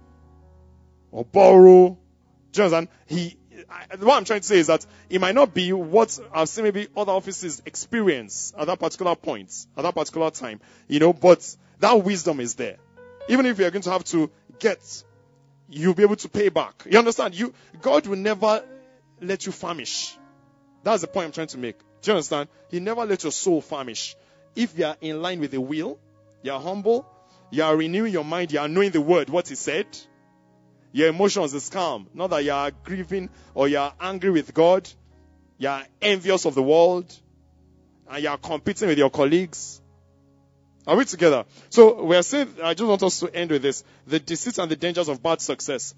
or borrow. Do you understand? What I'm trying to say is that it might not be what I've seen maybe other offices experience at that particular point, at that particular time, but that wisdom is there. Even if you're going to have to get, you'll be able to pay back. You understand? God will never let you famish. That's the point I'm trying to make. Do you understand? He never let your soul famish. If you are in line with the will, you are humble, you are renewing your mind, you are knowing the word, what he said, your emotions is calm. Not that you are grieving or you are angry with God, you are envious of the world, and you are competing with your colleagues. Are we together? So we are saying, I just want us to end with this. The deceit and the dangers of bad success.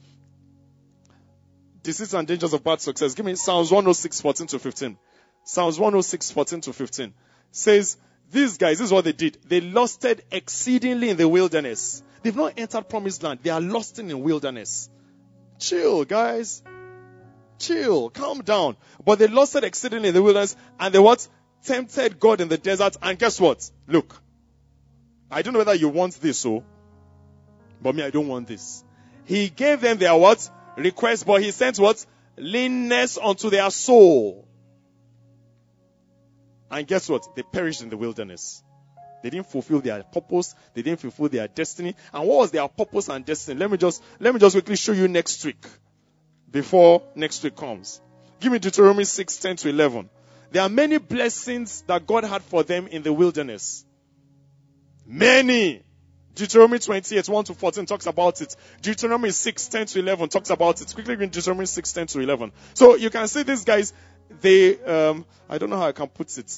Deceit and dangers of bad success. Give me Psalms 106, 14 to 15. Psalms 106, 14 to 15. Says, these guys, this is what they did. They lusted exceedingly in the wilderness. They've not entered promised land. They are lusting in wilderness. Chill, guys. Chill. Calm down. But they lusted exceedingly in the wilderness. And they what? Tempted God in the desert. And guess what? Look. I don't know whether you want this, but me, I don't want this. He gave them their what? Request, but he sent what? Leanness unto their soul. And guess what? They perished in the wilderness. They didn't fulfill their purpose. They didn't fulfill their destiny. And what was their purpose and destiny? Let me just quickly show you next week. Before next week comes. Give me Deuteronomy 6, 10 to 11. There are many blessings that God had for them in the wilderness. Many. Deuteronomy 28, 1 to 14 talks about it. Deuteronomy 6, 10 to 11 talks about it. Quickly read Deuteronomy 6, 10 to 11. So you can see these guys, they, I don't know how I can put it.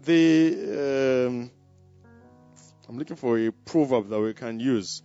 I'm looking for a proverb that we can use.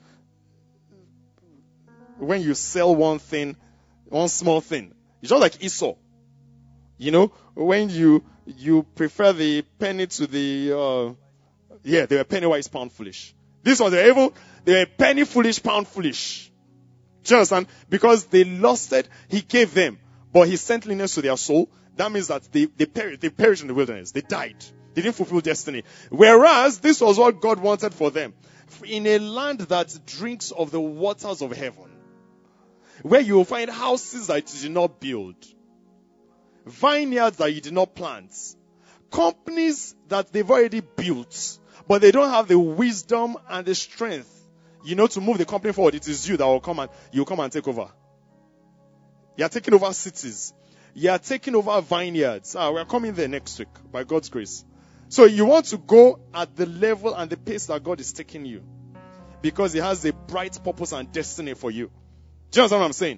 When you sell one thing, one small thing, it's just like Esau. When you prefer the penny to the, they were penny wise, pound foolish. This was the evil. They were penny foolish, pound foolish. Do you understand? Because they lusted, he gave them, but he sent leanness to their soul. That means that they perished in the wilderness. They died. They didn't fulfill destiny. Whereas this was what God wanted for them. In a land that drinks of the waters of heaven, where you will find houses that you did not build, vineyards that you did not plant, companies that they've already built, but they don't have the wisdom and the strength, to move the company forward. It is you that will come and take over. You are taking over cities. You are taking over vineyards. We are coming there next week by God's grace. So you want to go at the level and the pace that God is taking you, because He has a bright purpose and destiny for you. Do you understand what I'm saying?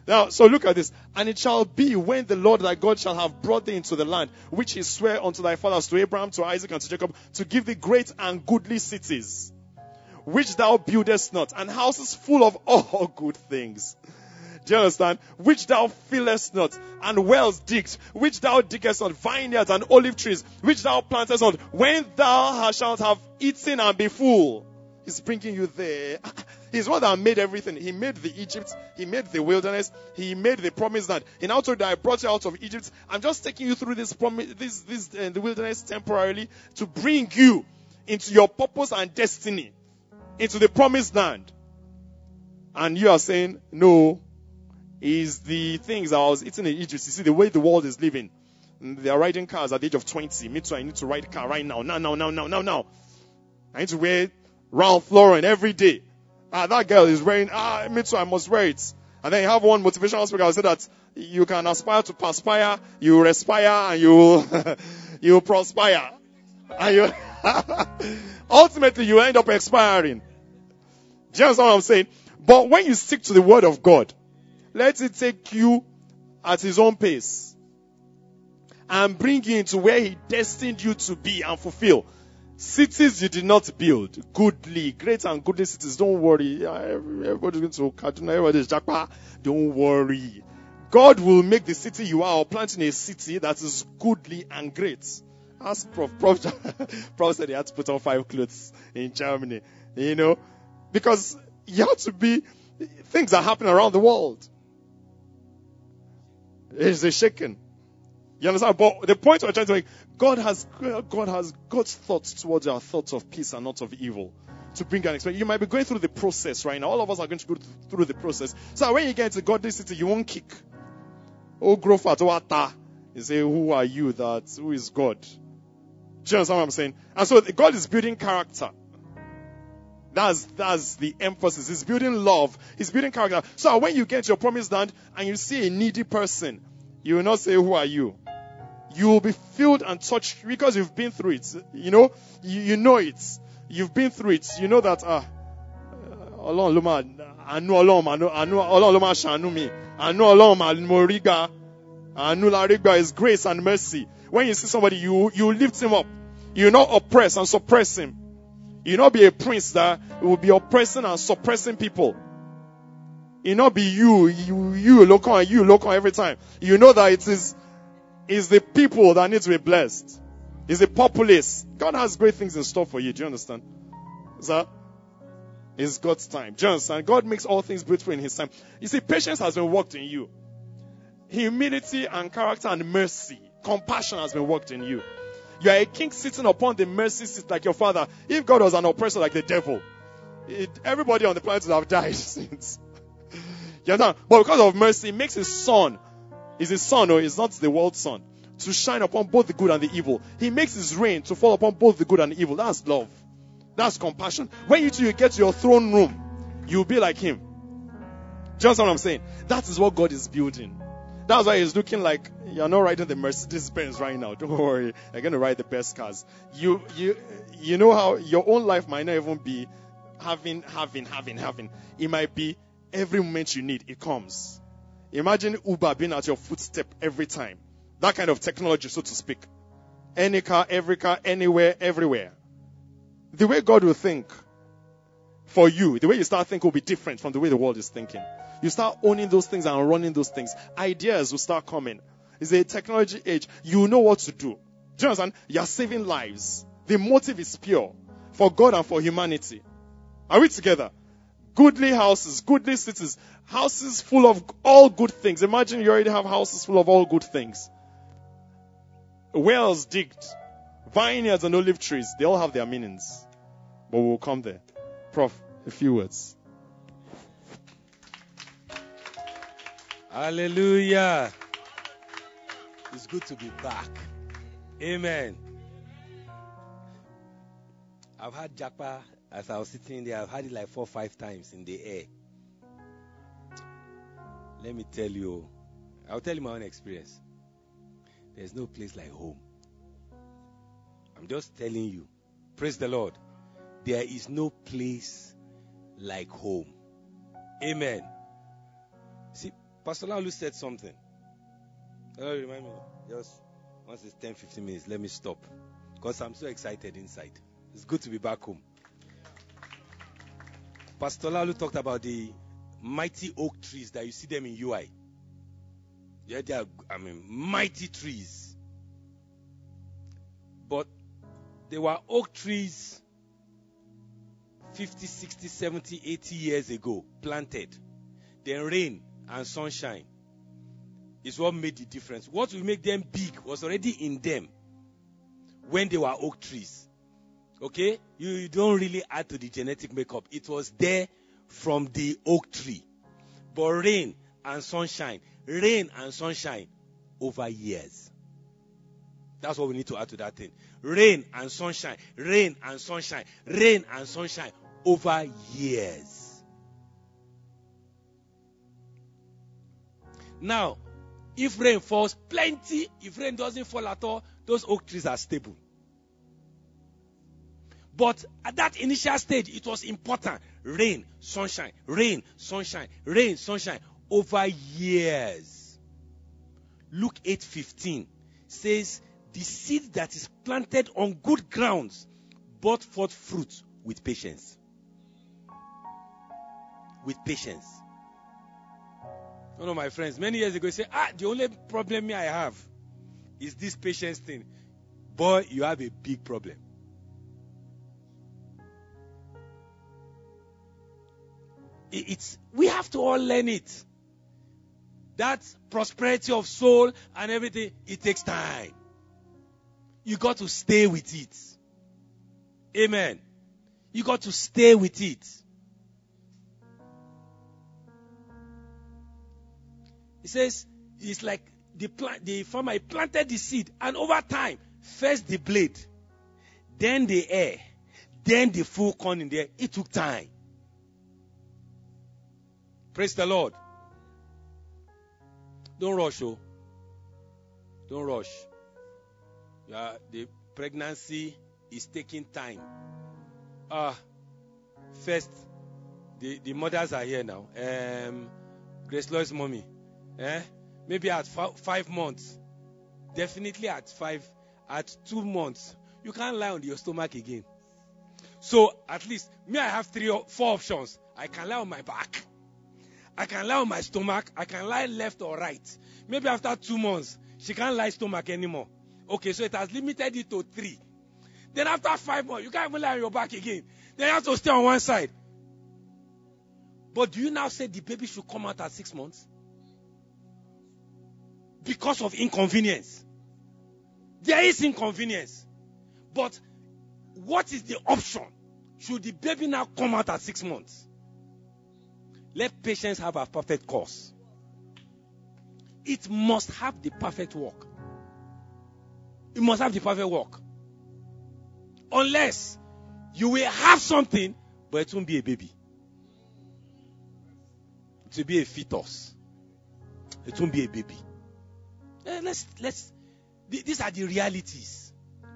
Now, so look at this. And it shall be when the Lord thy God shall have brought thee into the land, which he sware unto thy fathers, to Abraham, to Isaac, and to Jacob, to give thee great and goodly cities, which thou buildest not, and houses full of all good things. Do you understand? Which thou fillest not, and wells digged, which thou diggest not, vineyards and olive trees, which thou plantest not, when thou shalt have eaten and be full. He's bringing you there. He's one that made everything. He made the Egypt. He made the wilderness. He made the promised land. He now told you that I brought you out of Egypt. I'm just taking you through this the wilderness temporarily to bring you into your purpose and destiny, into the promised land. And you are saying, no, is the things I was eating in Egypt. You see the way the world is living. They are riding cars at the age of 20. Me too, I need to ride a car right now. Now. I need to wear Ralph Lauren every day. That girl is wearing, me too, I must wear it. And then you have one motivational speaker who said that you can aspire to perspire, you respire, and you perspire. And you ultimately you end up expiring. Do you understand what I'm saying? But when you stick to the word of God, let it take you at his own pace and bring you into where he destined you to be and fulfill. Cities you did not build, goodly, great and goodly cities. Don't worry. Everybody's going to Kaduna, everybody's Japa. Don't worry. God will make the city you are, or planting a city that is goodly and great. Ask Prof. Prof said he had to put on 5 clothes in Germany. You know, because you have to be, things are happening around the world. It's a shaking. You understand? But the point we're trying to make, God has God's thoughts towards our thoughts of peace and not of evil, to bring an experience. You might be going through the process right now. All of us are going to go through the process. So when you get into godly city, you won't kick. Oh, grow fat, oh, ata. You say, who are you? Who is God? Do you understand what I'm saying? And so God is building character. That's the emphasis. He's building love. He's building character. So when you get to your promised land and you see a needy person, you will not say, who are you? You will be filled and touched because you've been through it. You know, you know it. You've been through it. You know that, Ọlọ́run ló máa, àánú Ọlọ́run ló máa ṣàánú mi. Àánú Ọlọ́run máa mo rí gbà. Àánú la rí gbà is grace and mercy. When you see somebody, you lift him up. You will not oppress and suppress him. You will not be a prince that will be oppressing and suppressing people. You will not be you local every time. You know that it is the people that need to be blessed. It's the populace. God has great things in store for you. Do you understand? Sir? It's God's time. Do you understand? God makes all things beautiful in his time. You see, patience has been worked in you. Humility and character and mercy, compassion has been worked in you. You are a king sitting upon the mercy seat like your father. If God was an oppressor like the devil, everybody on the planet would have died since. You understand? But because of mercy, it makes his son, is his son, or is not the world's son, to shine upon both the good and the evil. He makes his rain to fall upon both the good and the evil. That's love. That's compassion. When you get to your throne room, you'll be like him. Just what I'm saying. That is what God is building. That's why he's looking like you're not riding the Mercedes Benz right now. Don't worry. You're going to ride the best cars. You know how your own life might not even be having. It might be every moment you need, it comes. Imagine Uber being at your footstep every time. That kind of technology, so to speak. Any car, every car, anywhere, everywhere. The way God will think for you, the way you start thinking will be different from the way the world is thinking. You start owning those things and running those things. Ideas will start coming. It's a technology age. You know what to do. Do you understand? You're saving lives. The motive is pure for God and for humanity. Are we together? Goodly houses, goodly cities, houses full of all good things. Imagine you already have houses full of all good things. Wells digged, vineyards and olive trees, they all have their meanings. But we'll come there. Prof, a few words. Hallelujah. It's good to be back. Amen. I've had Japa as I was sitting there. I've had it like 4 or 5 times in the air. Let me tell you. I'll tell you my own experience. There's no place like home. I'm just telling you. Praise the Lord. There is no place like home. Amen. See, Pastor Laulu said something. Remind me. Just once it's 10-15 minutes, let me stop. Because I'm so excited inside. It's good to be back home. Pastor Laulu talked about the mighty oak trees that you see them in UI. Yeah, they are, mighty trees. But they were oak trees 50, 60, 70, 80 years ago, planted. Then rain and sunshine is what made the difference. What will make them big was already in them when they were oak trees. Okay? You don't really add to the genetic makeup. It was there from the oak tree. But rain and sunshine over years. That's what we need to add to that thing. Rain and sunshine over years. Now, if rain falls plenty, if rain doesn't fall at all, those oak trees are stable. But at that initial stage, it was important. Rain, sunshine over years. Luke 8:15 says, the seed that is planted on good grounds brought forth fruit with patience. With patience. One of my friends, many years ago, said, the only problem I have is this patience thing. Boy, you have a big problem. We have to all learn it. That prosperity of soul and everything, it takes time. You got to stay with it. Amen. You got to stay with it. It says, it's like the farmer planted the seed, and over time, first the blade, then the air, then the full corn in there. It took time. Praise the Lord. Don't rush, oh. Don't rush. The pregnancy is taking time. First, the mothers are here now. Grace Loy's mommy. Maybe at 5 months. Definitely at 2 months. You can't lie on your stomach again. So, at least, I have 3 or 4 options. I can lie on my back. I can lie on my stomach. I can lie left or right. Maybe after 2 months, she can't lie stomach anymore. Okay, so it has limited it to 3. Then after 5 months, you can't even lie on your back again. Then you have to stay on one side. But do you now say the baby should come out at 6 months? Because of inconvenience. There is inconvenience. But what is the option? Should the baby now come out at 6 months? Let patience have a perfect course. It must have the perfect work. It must have the perfect work. Unless you will have something, but it won't be a baby. It will be a fetus. It won't be a baby. These are the realities.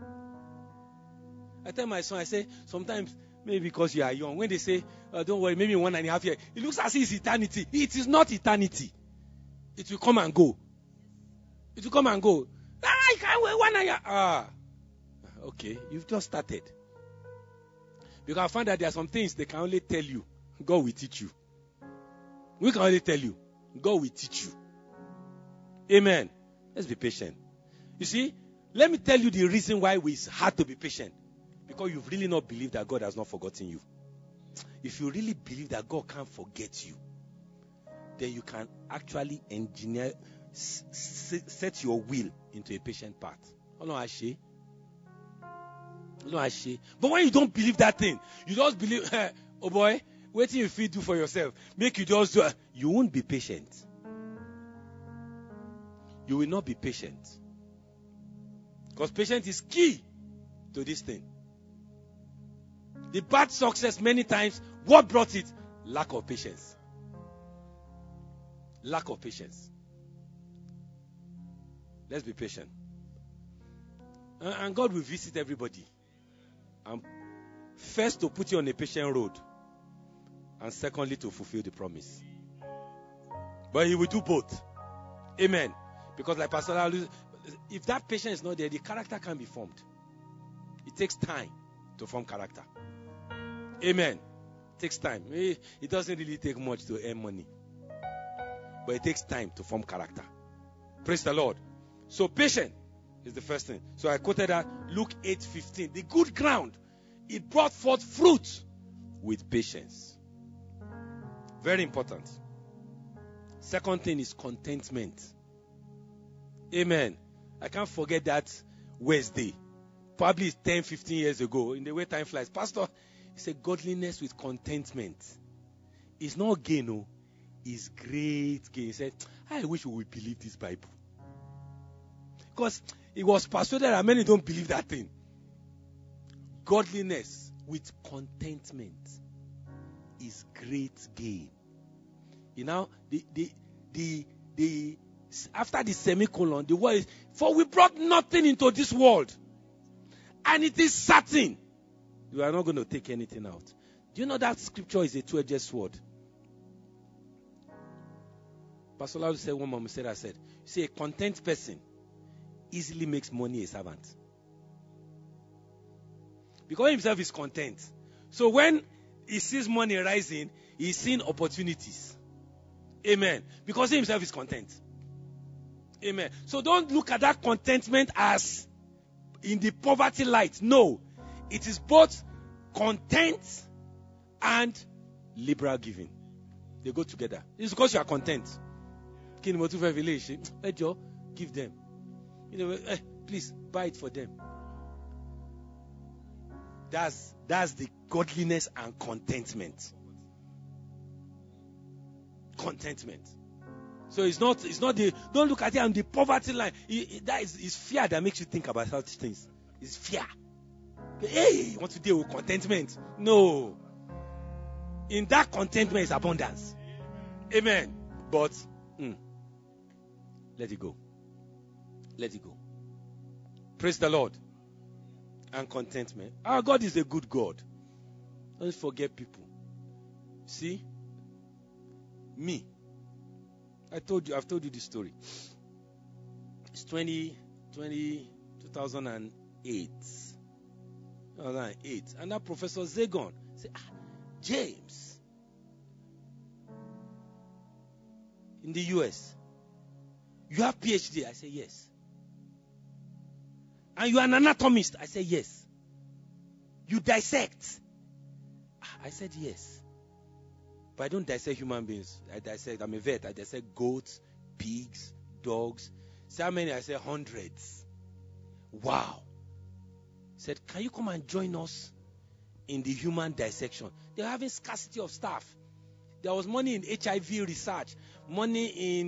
I tell my son, I say, sometimes, maybe because you are young, when they say, don't worry, maybe 1.5 years, it looks as if it's eternity. It is not eternity. It will come and go. It will come and go. I can't wait 1 year. Okay, you've just started. Because I found that there are some things they can only tell you. God will teach you. We can only tell you. God will teach you. Amen. Let's be patient. You see, let me tell you the reason why it's hard to be patient. Because you've really not believed that God has not forgotten you. If you really believe that God can't forget you, then you can actually engineer, set your will into a patient path. But when you don't believe that thing, you just believe, oh boy, what you feel do for yourself, make you just do, you won't be patient. You will not be patient. Because patience is key to this thing. The bad success many times, what brought it? Lack of patience. Lack of patience. Let's be patient. And God will visit everybody. First, to put you on a patient road. And secondly, to fulfill the promise. But he will do both. Amen. Because like Pastor Lalu, if that patience is not there, the character can't be formed. It takes time to form character. Amen. It takes time. It doesn't really take much to earn money. But it takes time to form character. Praise the Lord. So patience is the first thing. So I quoted that Luke 8:15. The good ground, it brought forth fruit with patience. Very important. Second thing is contentment. Amen. I can't forget that Wednesday. Probably 10, 15 years ago, in the way time flies. Pastor, he said godliness with contentment. It's not gain, no. It's great gain. He said, I wish we would believe this Bible. Because he was persuaded that many don't believe that thing. Godliness with contentment is great gain. You know, the after the semicolon, the word is, for we brought nothing into this world. And it is certain you are not going to take anything out. Do you know that scripture is a two-edged sword? Pastor Lalu said, one mom said, see, a content person easily makes money a servant. Because himself is content. So when he sees money rising, he's seeing opportunities. Amen. Because he himself is content. Amen. So don't look at that contentment as in the poverty light. No. It is both content and liberal giving. They go together. It's because you are content. Give them. Please buy it for them. That's the godliness and contentment. Contentment. So it's not the, don't look at it on the poverty line. That is fear that makes you think about such things. It's fear. Hey, you want to deal with contentment? No. In that contentment is abundance. Amen. But let it go. Let it go. Praise the Lord. And contentment. Our God is a good God. Don't forget people. See? Me. I've told you this story. It's 2008. 2008. And that Professor Zagon said, James, in the US, you have PhD? I said, yes. And you are an anatomist? I said, yes. You dissect? I said, yes. But I don't dissect human beings. I'm a vet. I dissect goats, pigs, dogs. So how many? I said, hundreds. Wow. He said, can you come and join us in the human dissection? They're having scarcity of staff. There was money in HIV research, money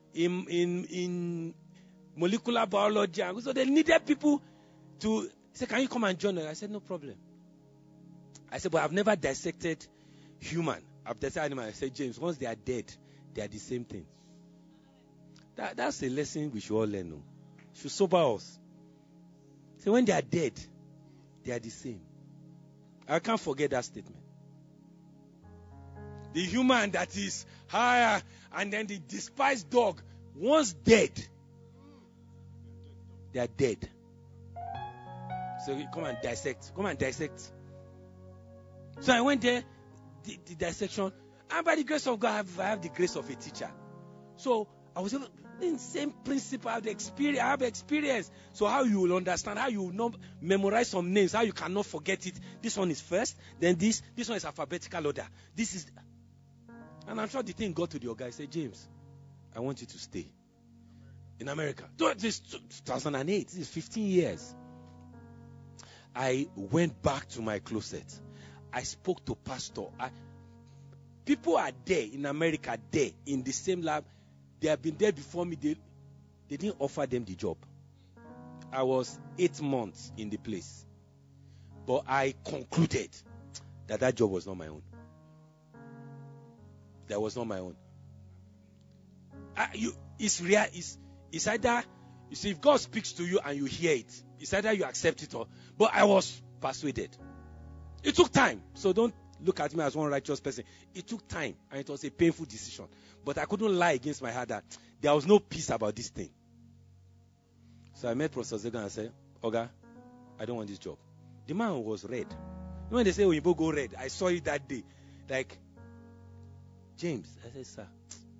in molecular biology. So they needed people to say, can you come and join us? I said, no problem. I said, but I've never dissected human. I've dissected animal. I said, James, once they are dead, they are the same thing. That's a lesson we should all learn. No? It should sober us. So when they are dead, they are the same. I can't forget that statement. The human that is higher, and then the despised dog, once dead, they are dead. So come and dissect. Come and dissect. So I went there, the dissection, and by the grace of God, I have the grace of a teacher. So I was able, the same principle, I have experience. So how you will understand, how you will not memorize some names, how you cannot forget it. This one is first, then this one is alphabetical order. This is, and I'm sure the thing got to the guy. Said, James, I want you to stay in America. This is 2008. This is 15 years. I went back to my closet. I spoke to pastor. People are there in America, there in the same lab. They have been there before me. They didn't offer them the job. I was 8 months in the place. But I concluded that job was not my own. That was not my own. It's real. It's either, you see, if God speaks to you and you hear it, it's either you accept it or. But I was persuaded. It took time. So don't look at me as one righteous person. It took time, and it was a painful decision. But I couldn't lie against my heart that there was no peace about this thing. So I met Professor Zega and I said, Oga, I don't want this job. The man was red. When they say, oh, you both go red, I saw it that day. Like, James, I said, sir,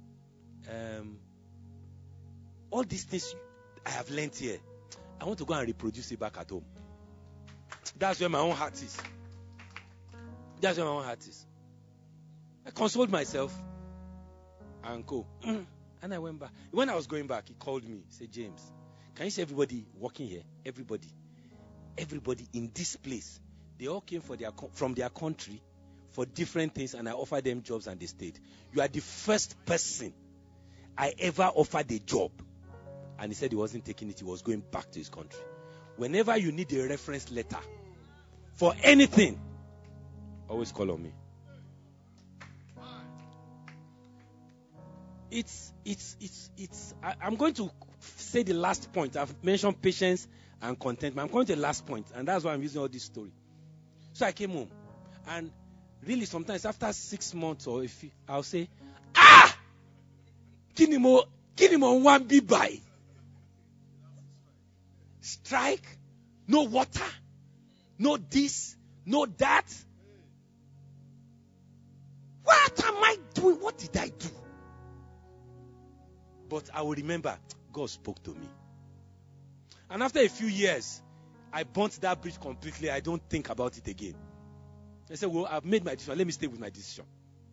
all these things I have learned here, I want to go and reproduce it back at home. That's where my own heart is. That's where my own heart is. I consoled myself and go. And I went back. When I was going back, he called me. He said, James, can you see everybody working here? Everybody in this place, they all came from their country for different things, and I offered them jobs and they stayed. You are the first person I ever offered a job. And he said he wasn't taking it. He was going back to his country. Whenever you need a reference letter for anything, always call on me. I'm going to say the last point. I've mentioned patience and contentment. I'm going to the last point, and that's why I'm using all this story. So I came home, and really sometimes after 6 months or if I'll say, Kinimo one be by. Strike, no water, no this, no that. What am I doing? What did I do? But I will remember, God spoke to me. And after a few years, I burnt that bridge completely. I don't think about it again. I said, well, I've made my decision. Let me stay with my decision.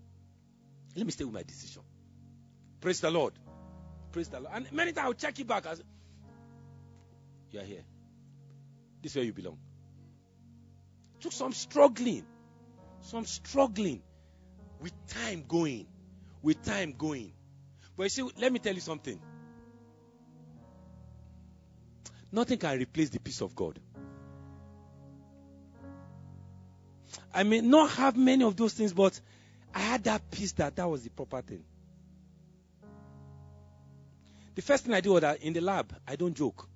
Praise the Lord. Praise the Lord. And many times I'll check it back. As you are here. This is where you belong. Took some struggling. With time going. But you see, let me tell you something. Nothing can replace the peace of God. I may not have many of those things, but I had that peace that was the proper thing. The first thing I do was that in the lab, I don't joke.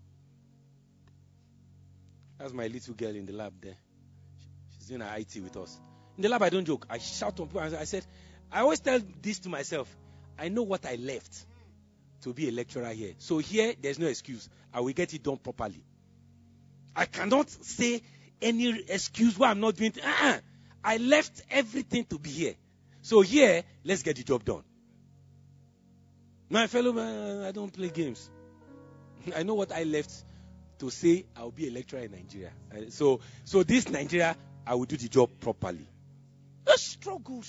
That's my little girl in the lab there. She's doing her IT with us. In the lab, I don't joke. I shout on people. I said, I always tell this to myself. I know what I left to be a lecturer here. So here, there's no excuse. I will get it done properly. I cannot say any excuse why I'm not doing it. I left everything to be here. So here, let's get the job done. My fellow man, I don't play games. I know what I left to say I'll be a lecturer in Nigeria. So this Nigeria, I will do the job properly. I struggled.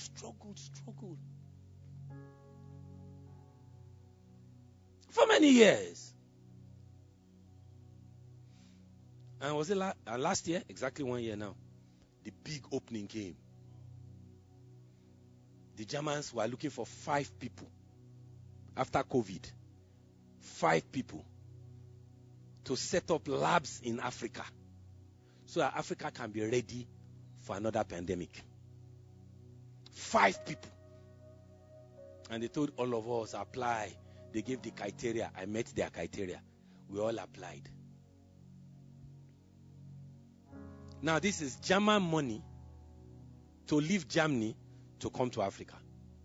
For many years. And was it last year? Exactly 1 year now. The big opening came. The Germans were looking for 5 people after COVID. 5 people to set up labs in Africa so that Africa can be ready for another pandemic. 5 people. And they told all of us, apply. They gave the criteria. I met their criteria. We all applied. Now this is German money to leave Germany to come to Africa.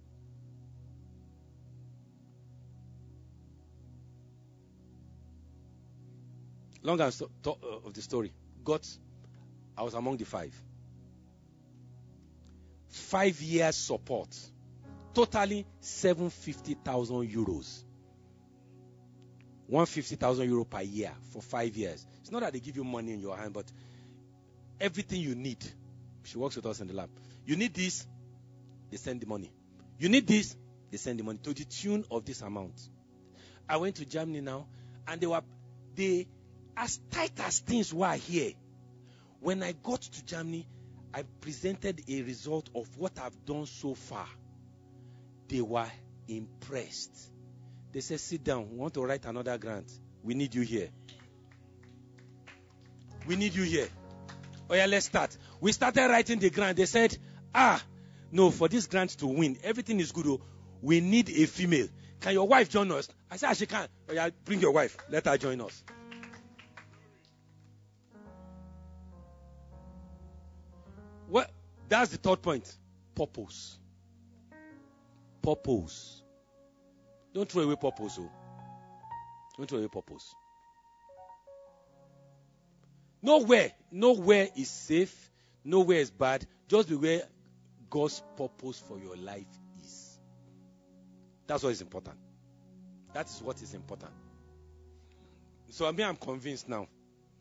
Long and of the story. I was among the 5. 5 years support. Totally 750,000 euros. 150,000 euro per year for 5 years. It's not that they give you money in your hand, but everything you need. She works with us in the lab. You need this, they send the money. You need this, they send the money to the tune of this amount. I went to Germany now, and they as tight as things were here. When I got to Germany, I presented a result of what I've done so far. They were impressed. They said, sit down, we want to write another grant. We need you here. Oh yeah, let's start. We started writing the grant. They said, no, for this grant to win, everything is good. We need a female. Can your wife join us? I said, she can. Oh yeah, bring your wife. Let her join us. What? That's the third point. Purpose. Purpose. Don't throw away purpose. Oh. Don't throw away purpose. Nowhere is safe. Nowhere is bad. Just be where God's purpose for your life is. That's what is important. That is what is important. So I'm convinced now.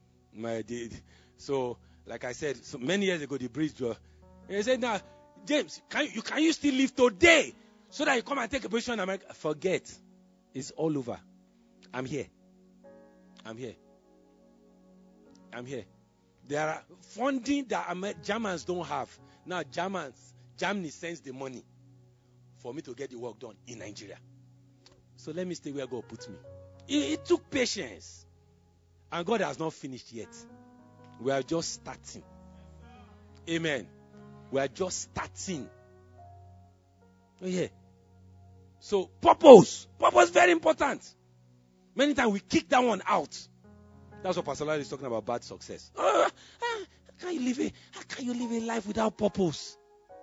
So, like I said, so many years ago, the bridge were. They said, "Now, James, can you still live today so that you come and take a position?" I'm like, forget. It's all over. I'm here. There are funding that Germans don't have. Now, Germany sends the money for me to get the work done in Nigeria. So let me stay where God put me. It took patience. And God has not finished yet. We are just starting. Amen. We are just starting. Oh, yeah. So, purpose. Purpose is very important. Many times we kick that one out. That's what Pastor Larry is talking about, bad success. How can you live a life without purpose?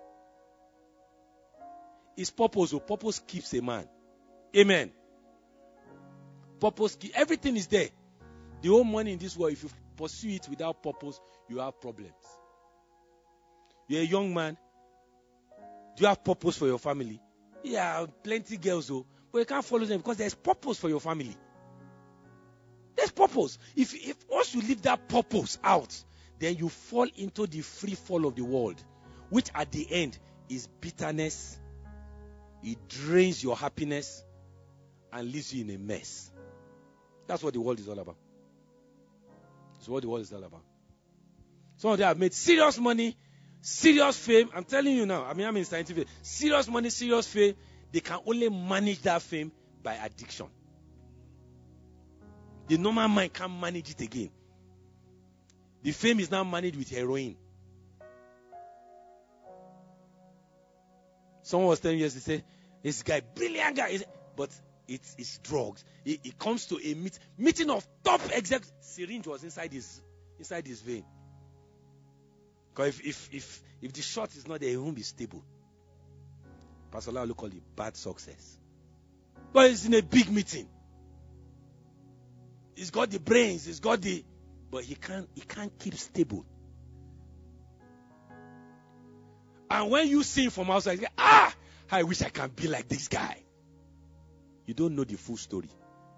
It's purpose. So purpose keeps a man. Amen. Purpose, everything is there. The whole money in this world, if you pursue it without purpose, you have problems. You're a young man. Do you have purpose for your family? Yeah, plenty girls, though. But you can't follow them because there's purpose for your family. There's purpose. If once you leave that purpose out, then you fall into the free fall of the world, which at the end is bitterness. It drains your happiness and leaves you in a mess. That's what the world is all about. That's what the world is all about. Some of them have made serious money, serious fame. I'm telling you now, I'm in scientific. Serious money, serious fame. They can only manage that fame by addiction. The normal mind can't manage it again. The fame is now managed with heroin. Someone was telling me yesterday, this guy, brilliant guy, but it's drugs. It comes to a meeting of top execs. Syringe was inside his vein. Because if the shot is not there, it won't be stable. Pastor Lalo will call it bad success. But it's in a big meeting. He's got the brains, but he can't keep stable. And when you see him from outside, you say, I wish I can be like this guy. You don't know the full story.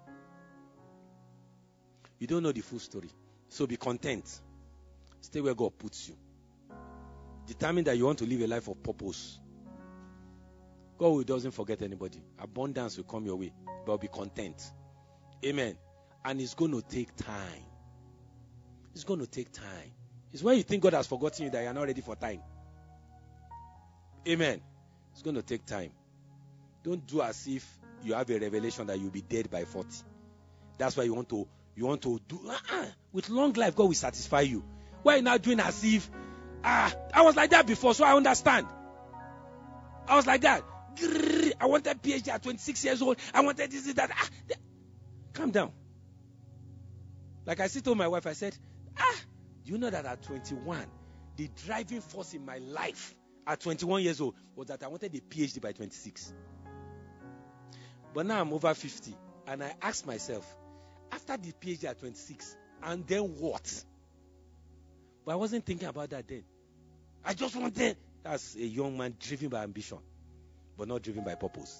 You don't know the full story. So be content. Stay where God puts you. Determine that you want to live a life of purpose. God doesn't forget anybody. Abundance will come your way. But be content. Amen. And it's going to take time. It's going to take time. It's when you think God has forgotten you that you are not ready for time. Amen. It's going to take time. Don't do as if you have a revelation that you'll be dead by 40. That's why you want to do with long life. God will satisfy you. Why are you not doing as if I was like that before, so I understand. I was like that. I wanted PhD at 26 years old. I wanted this, that. Calm down. Like I said to my wife, I said, do you know that at 21, the driving force in my life at 21 years old was that I wanted a PhD by 26. But now I'm over 50, and I asked myself, after the PhD at 26, and then what? But I wasn't thinking about that then. I just wanted, that's a young man driven by ambition, but not driven by purpose.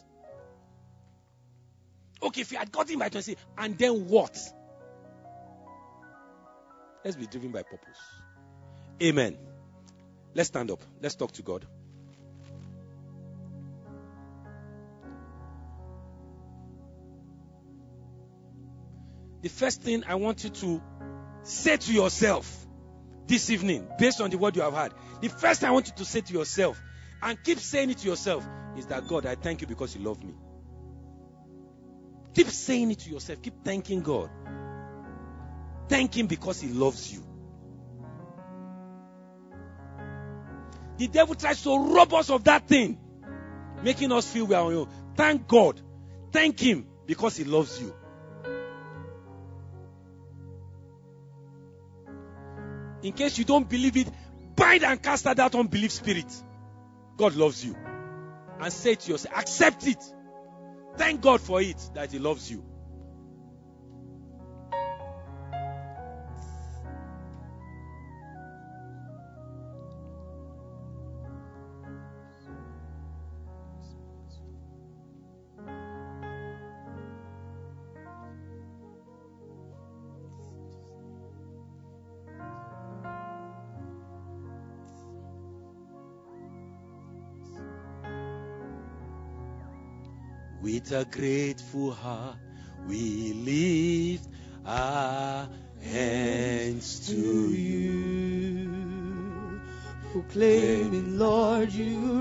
Okay, if you had gotten by 26, and then what? Let's be driven by purpose. Amen. Let's stand up. Let's talk to God. The first thing I want you to say to yourself this evening, based on the word you have heard, the first thing I want you to say to yourself, and keep saying it to yourself, is that God, I thank you because you love me. Keep saying it to yourself. Keep thanking God. Thank Him because He loves you. The devil tries to rob us of that thing, making us feel we are on your own. Thank God. Thank Him because He loves you. In case you don't believe it, bind and cast out that unbelief spirit. God loves you. And say to yourself, accept it. Thank God for it, that He loves you. With a grateful heart, we lift our hands to you, proclaiming, Lord, you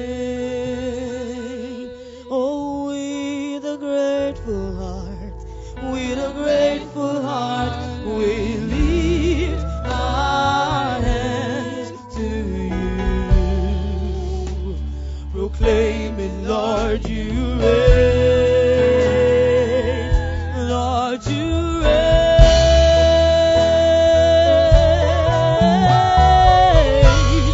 reign. Oh, with a grateful heart, we lift our hands to you, proclaiming, Lord, you reign. Lord, you reign.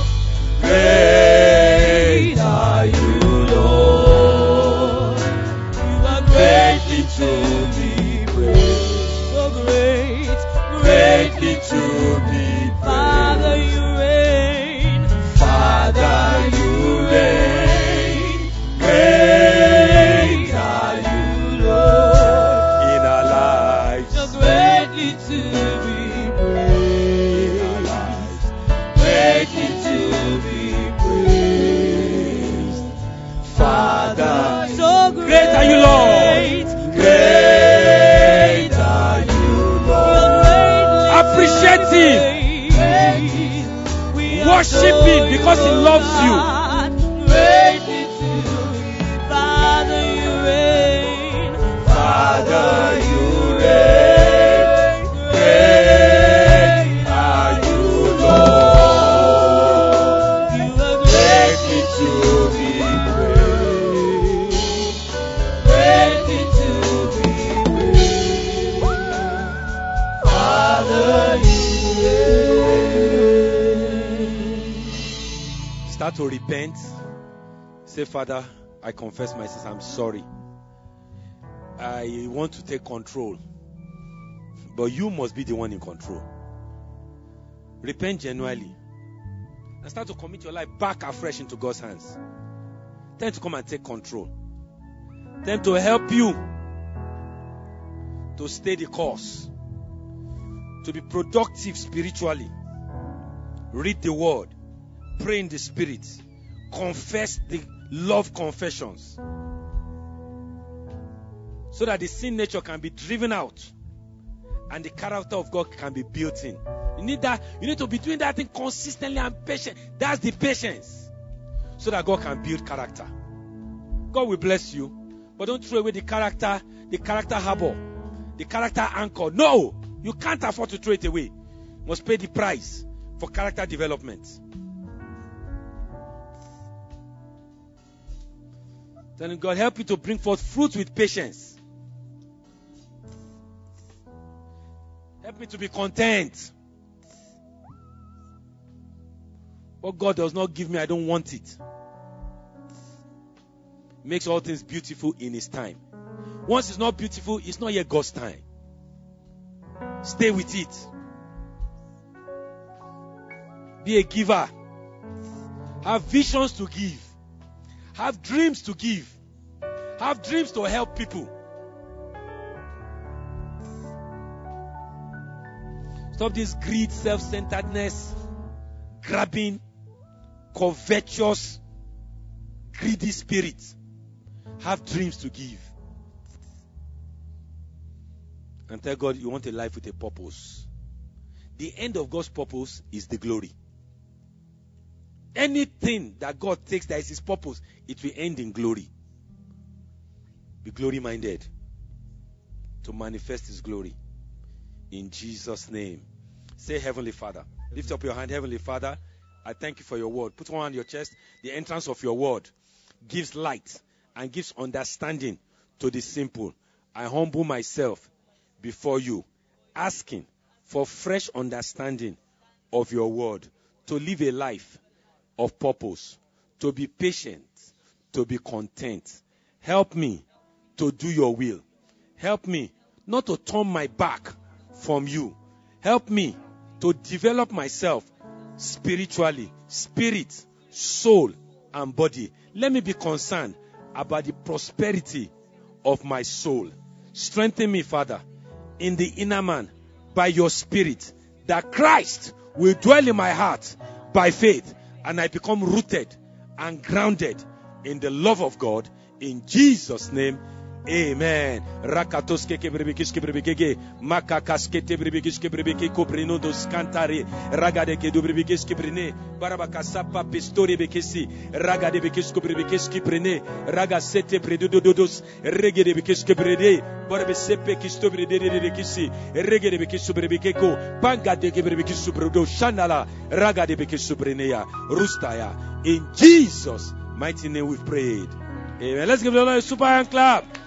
Great are you, Lord. You are greatly to be praised. So greatly to be praised. Father, you reign. Father, you reign. Great are you, Lord. in our lives. So greatly to be praised. In our lives. Greatly to be praised. Father, so Great are you, Lord. Great are you, Lord. Appreciate Him. Worship Him because He loves you. Greatly to be. Father, you reign. Father, you reign. Great are you, Lord. You are greatly to be praised. Greatly to be praised. Father, you reign. Start to repent. Say, Father, I confess my sins. I'm sorry. I want to take control. But you must be the one in control. Repent genuinely. And start to commit your life back afresh into God's hands. Tell Him to come and take control. Tell Him to help you to stay the course. To be productive spiritually. Read the word. Pray in the Spirit. Confess the love confessions. So that the sin nature can be driven out. And the character of God can be built in. You need that. You need to be doing that thing consistently and patient. That's the patience. So that God can build character. God will bless you. But don't throw away the character harbor, the character anchor. No! You can't afford to throw it away. You must pay the price for character development. Telling God, help you to bring forth fruit with patience. Help me to be content. What God does not give me, I don't want it. Makes all things beautiful in His time. Once it's not beautiful, it's not yet God's time. Stay with it. Be a giver. Have visions to give. Have dreams to give. Have dreams to help people. Stop this greed, self-centeredness, grabbing, covetous, greedy spirit. Have dreams to give. And tell God you want a life with a purpose. The end of God's purpose is the glory. Anything that God takes that is His purpose, it will end in glory. Be glory-minded to manifest His glory. In Jesus' name. Say, Heavenly Father. Lift up your hand. Heavenly Father, I thank you for your word. Put one on your chest. The entrance of your word gives light and gives understanding to the simple. I humble myself before you, asking for fresh understanding of your word, to live a life of purpose, to be patient, to be content. Help me to do your will. Help me not to turn my back from you. Help me to develop myself spiritually, spirit, soul, and body. Let me be concerned about the prosperity of my soul. Strengthen me, Father, in the inner man by your Spirit, that Christ will dwell in my heart by faith, and I become rooted and grounded in the love of God. In Jesus' name, amen. Rakatoske kebrebekiske brebekege makakaskete brebekiske brebeke kobrino dos cantare ragade ke dobrebekiske brene barabakasapa pistori bekesi ragade bekisko brebekiske brene ragasete predododos regede bekiske brede barbesepe kisto brede bekisi regede bekiso brebekeko pangade ke brebekiso brodo shanala ragade bekiso breneya rustaya. In Jesus' mighty name we've prayed. Amen. Let's give the Lord a super hand clap.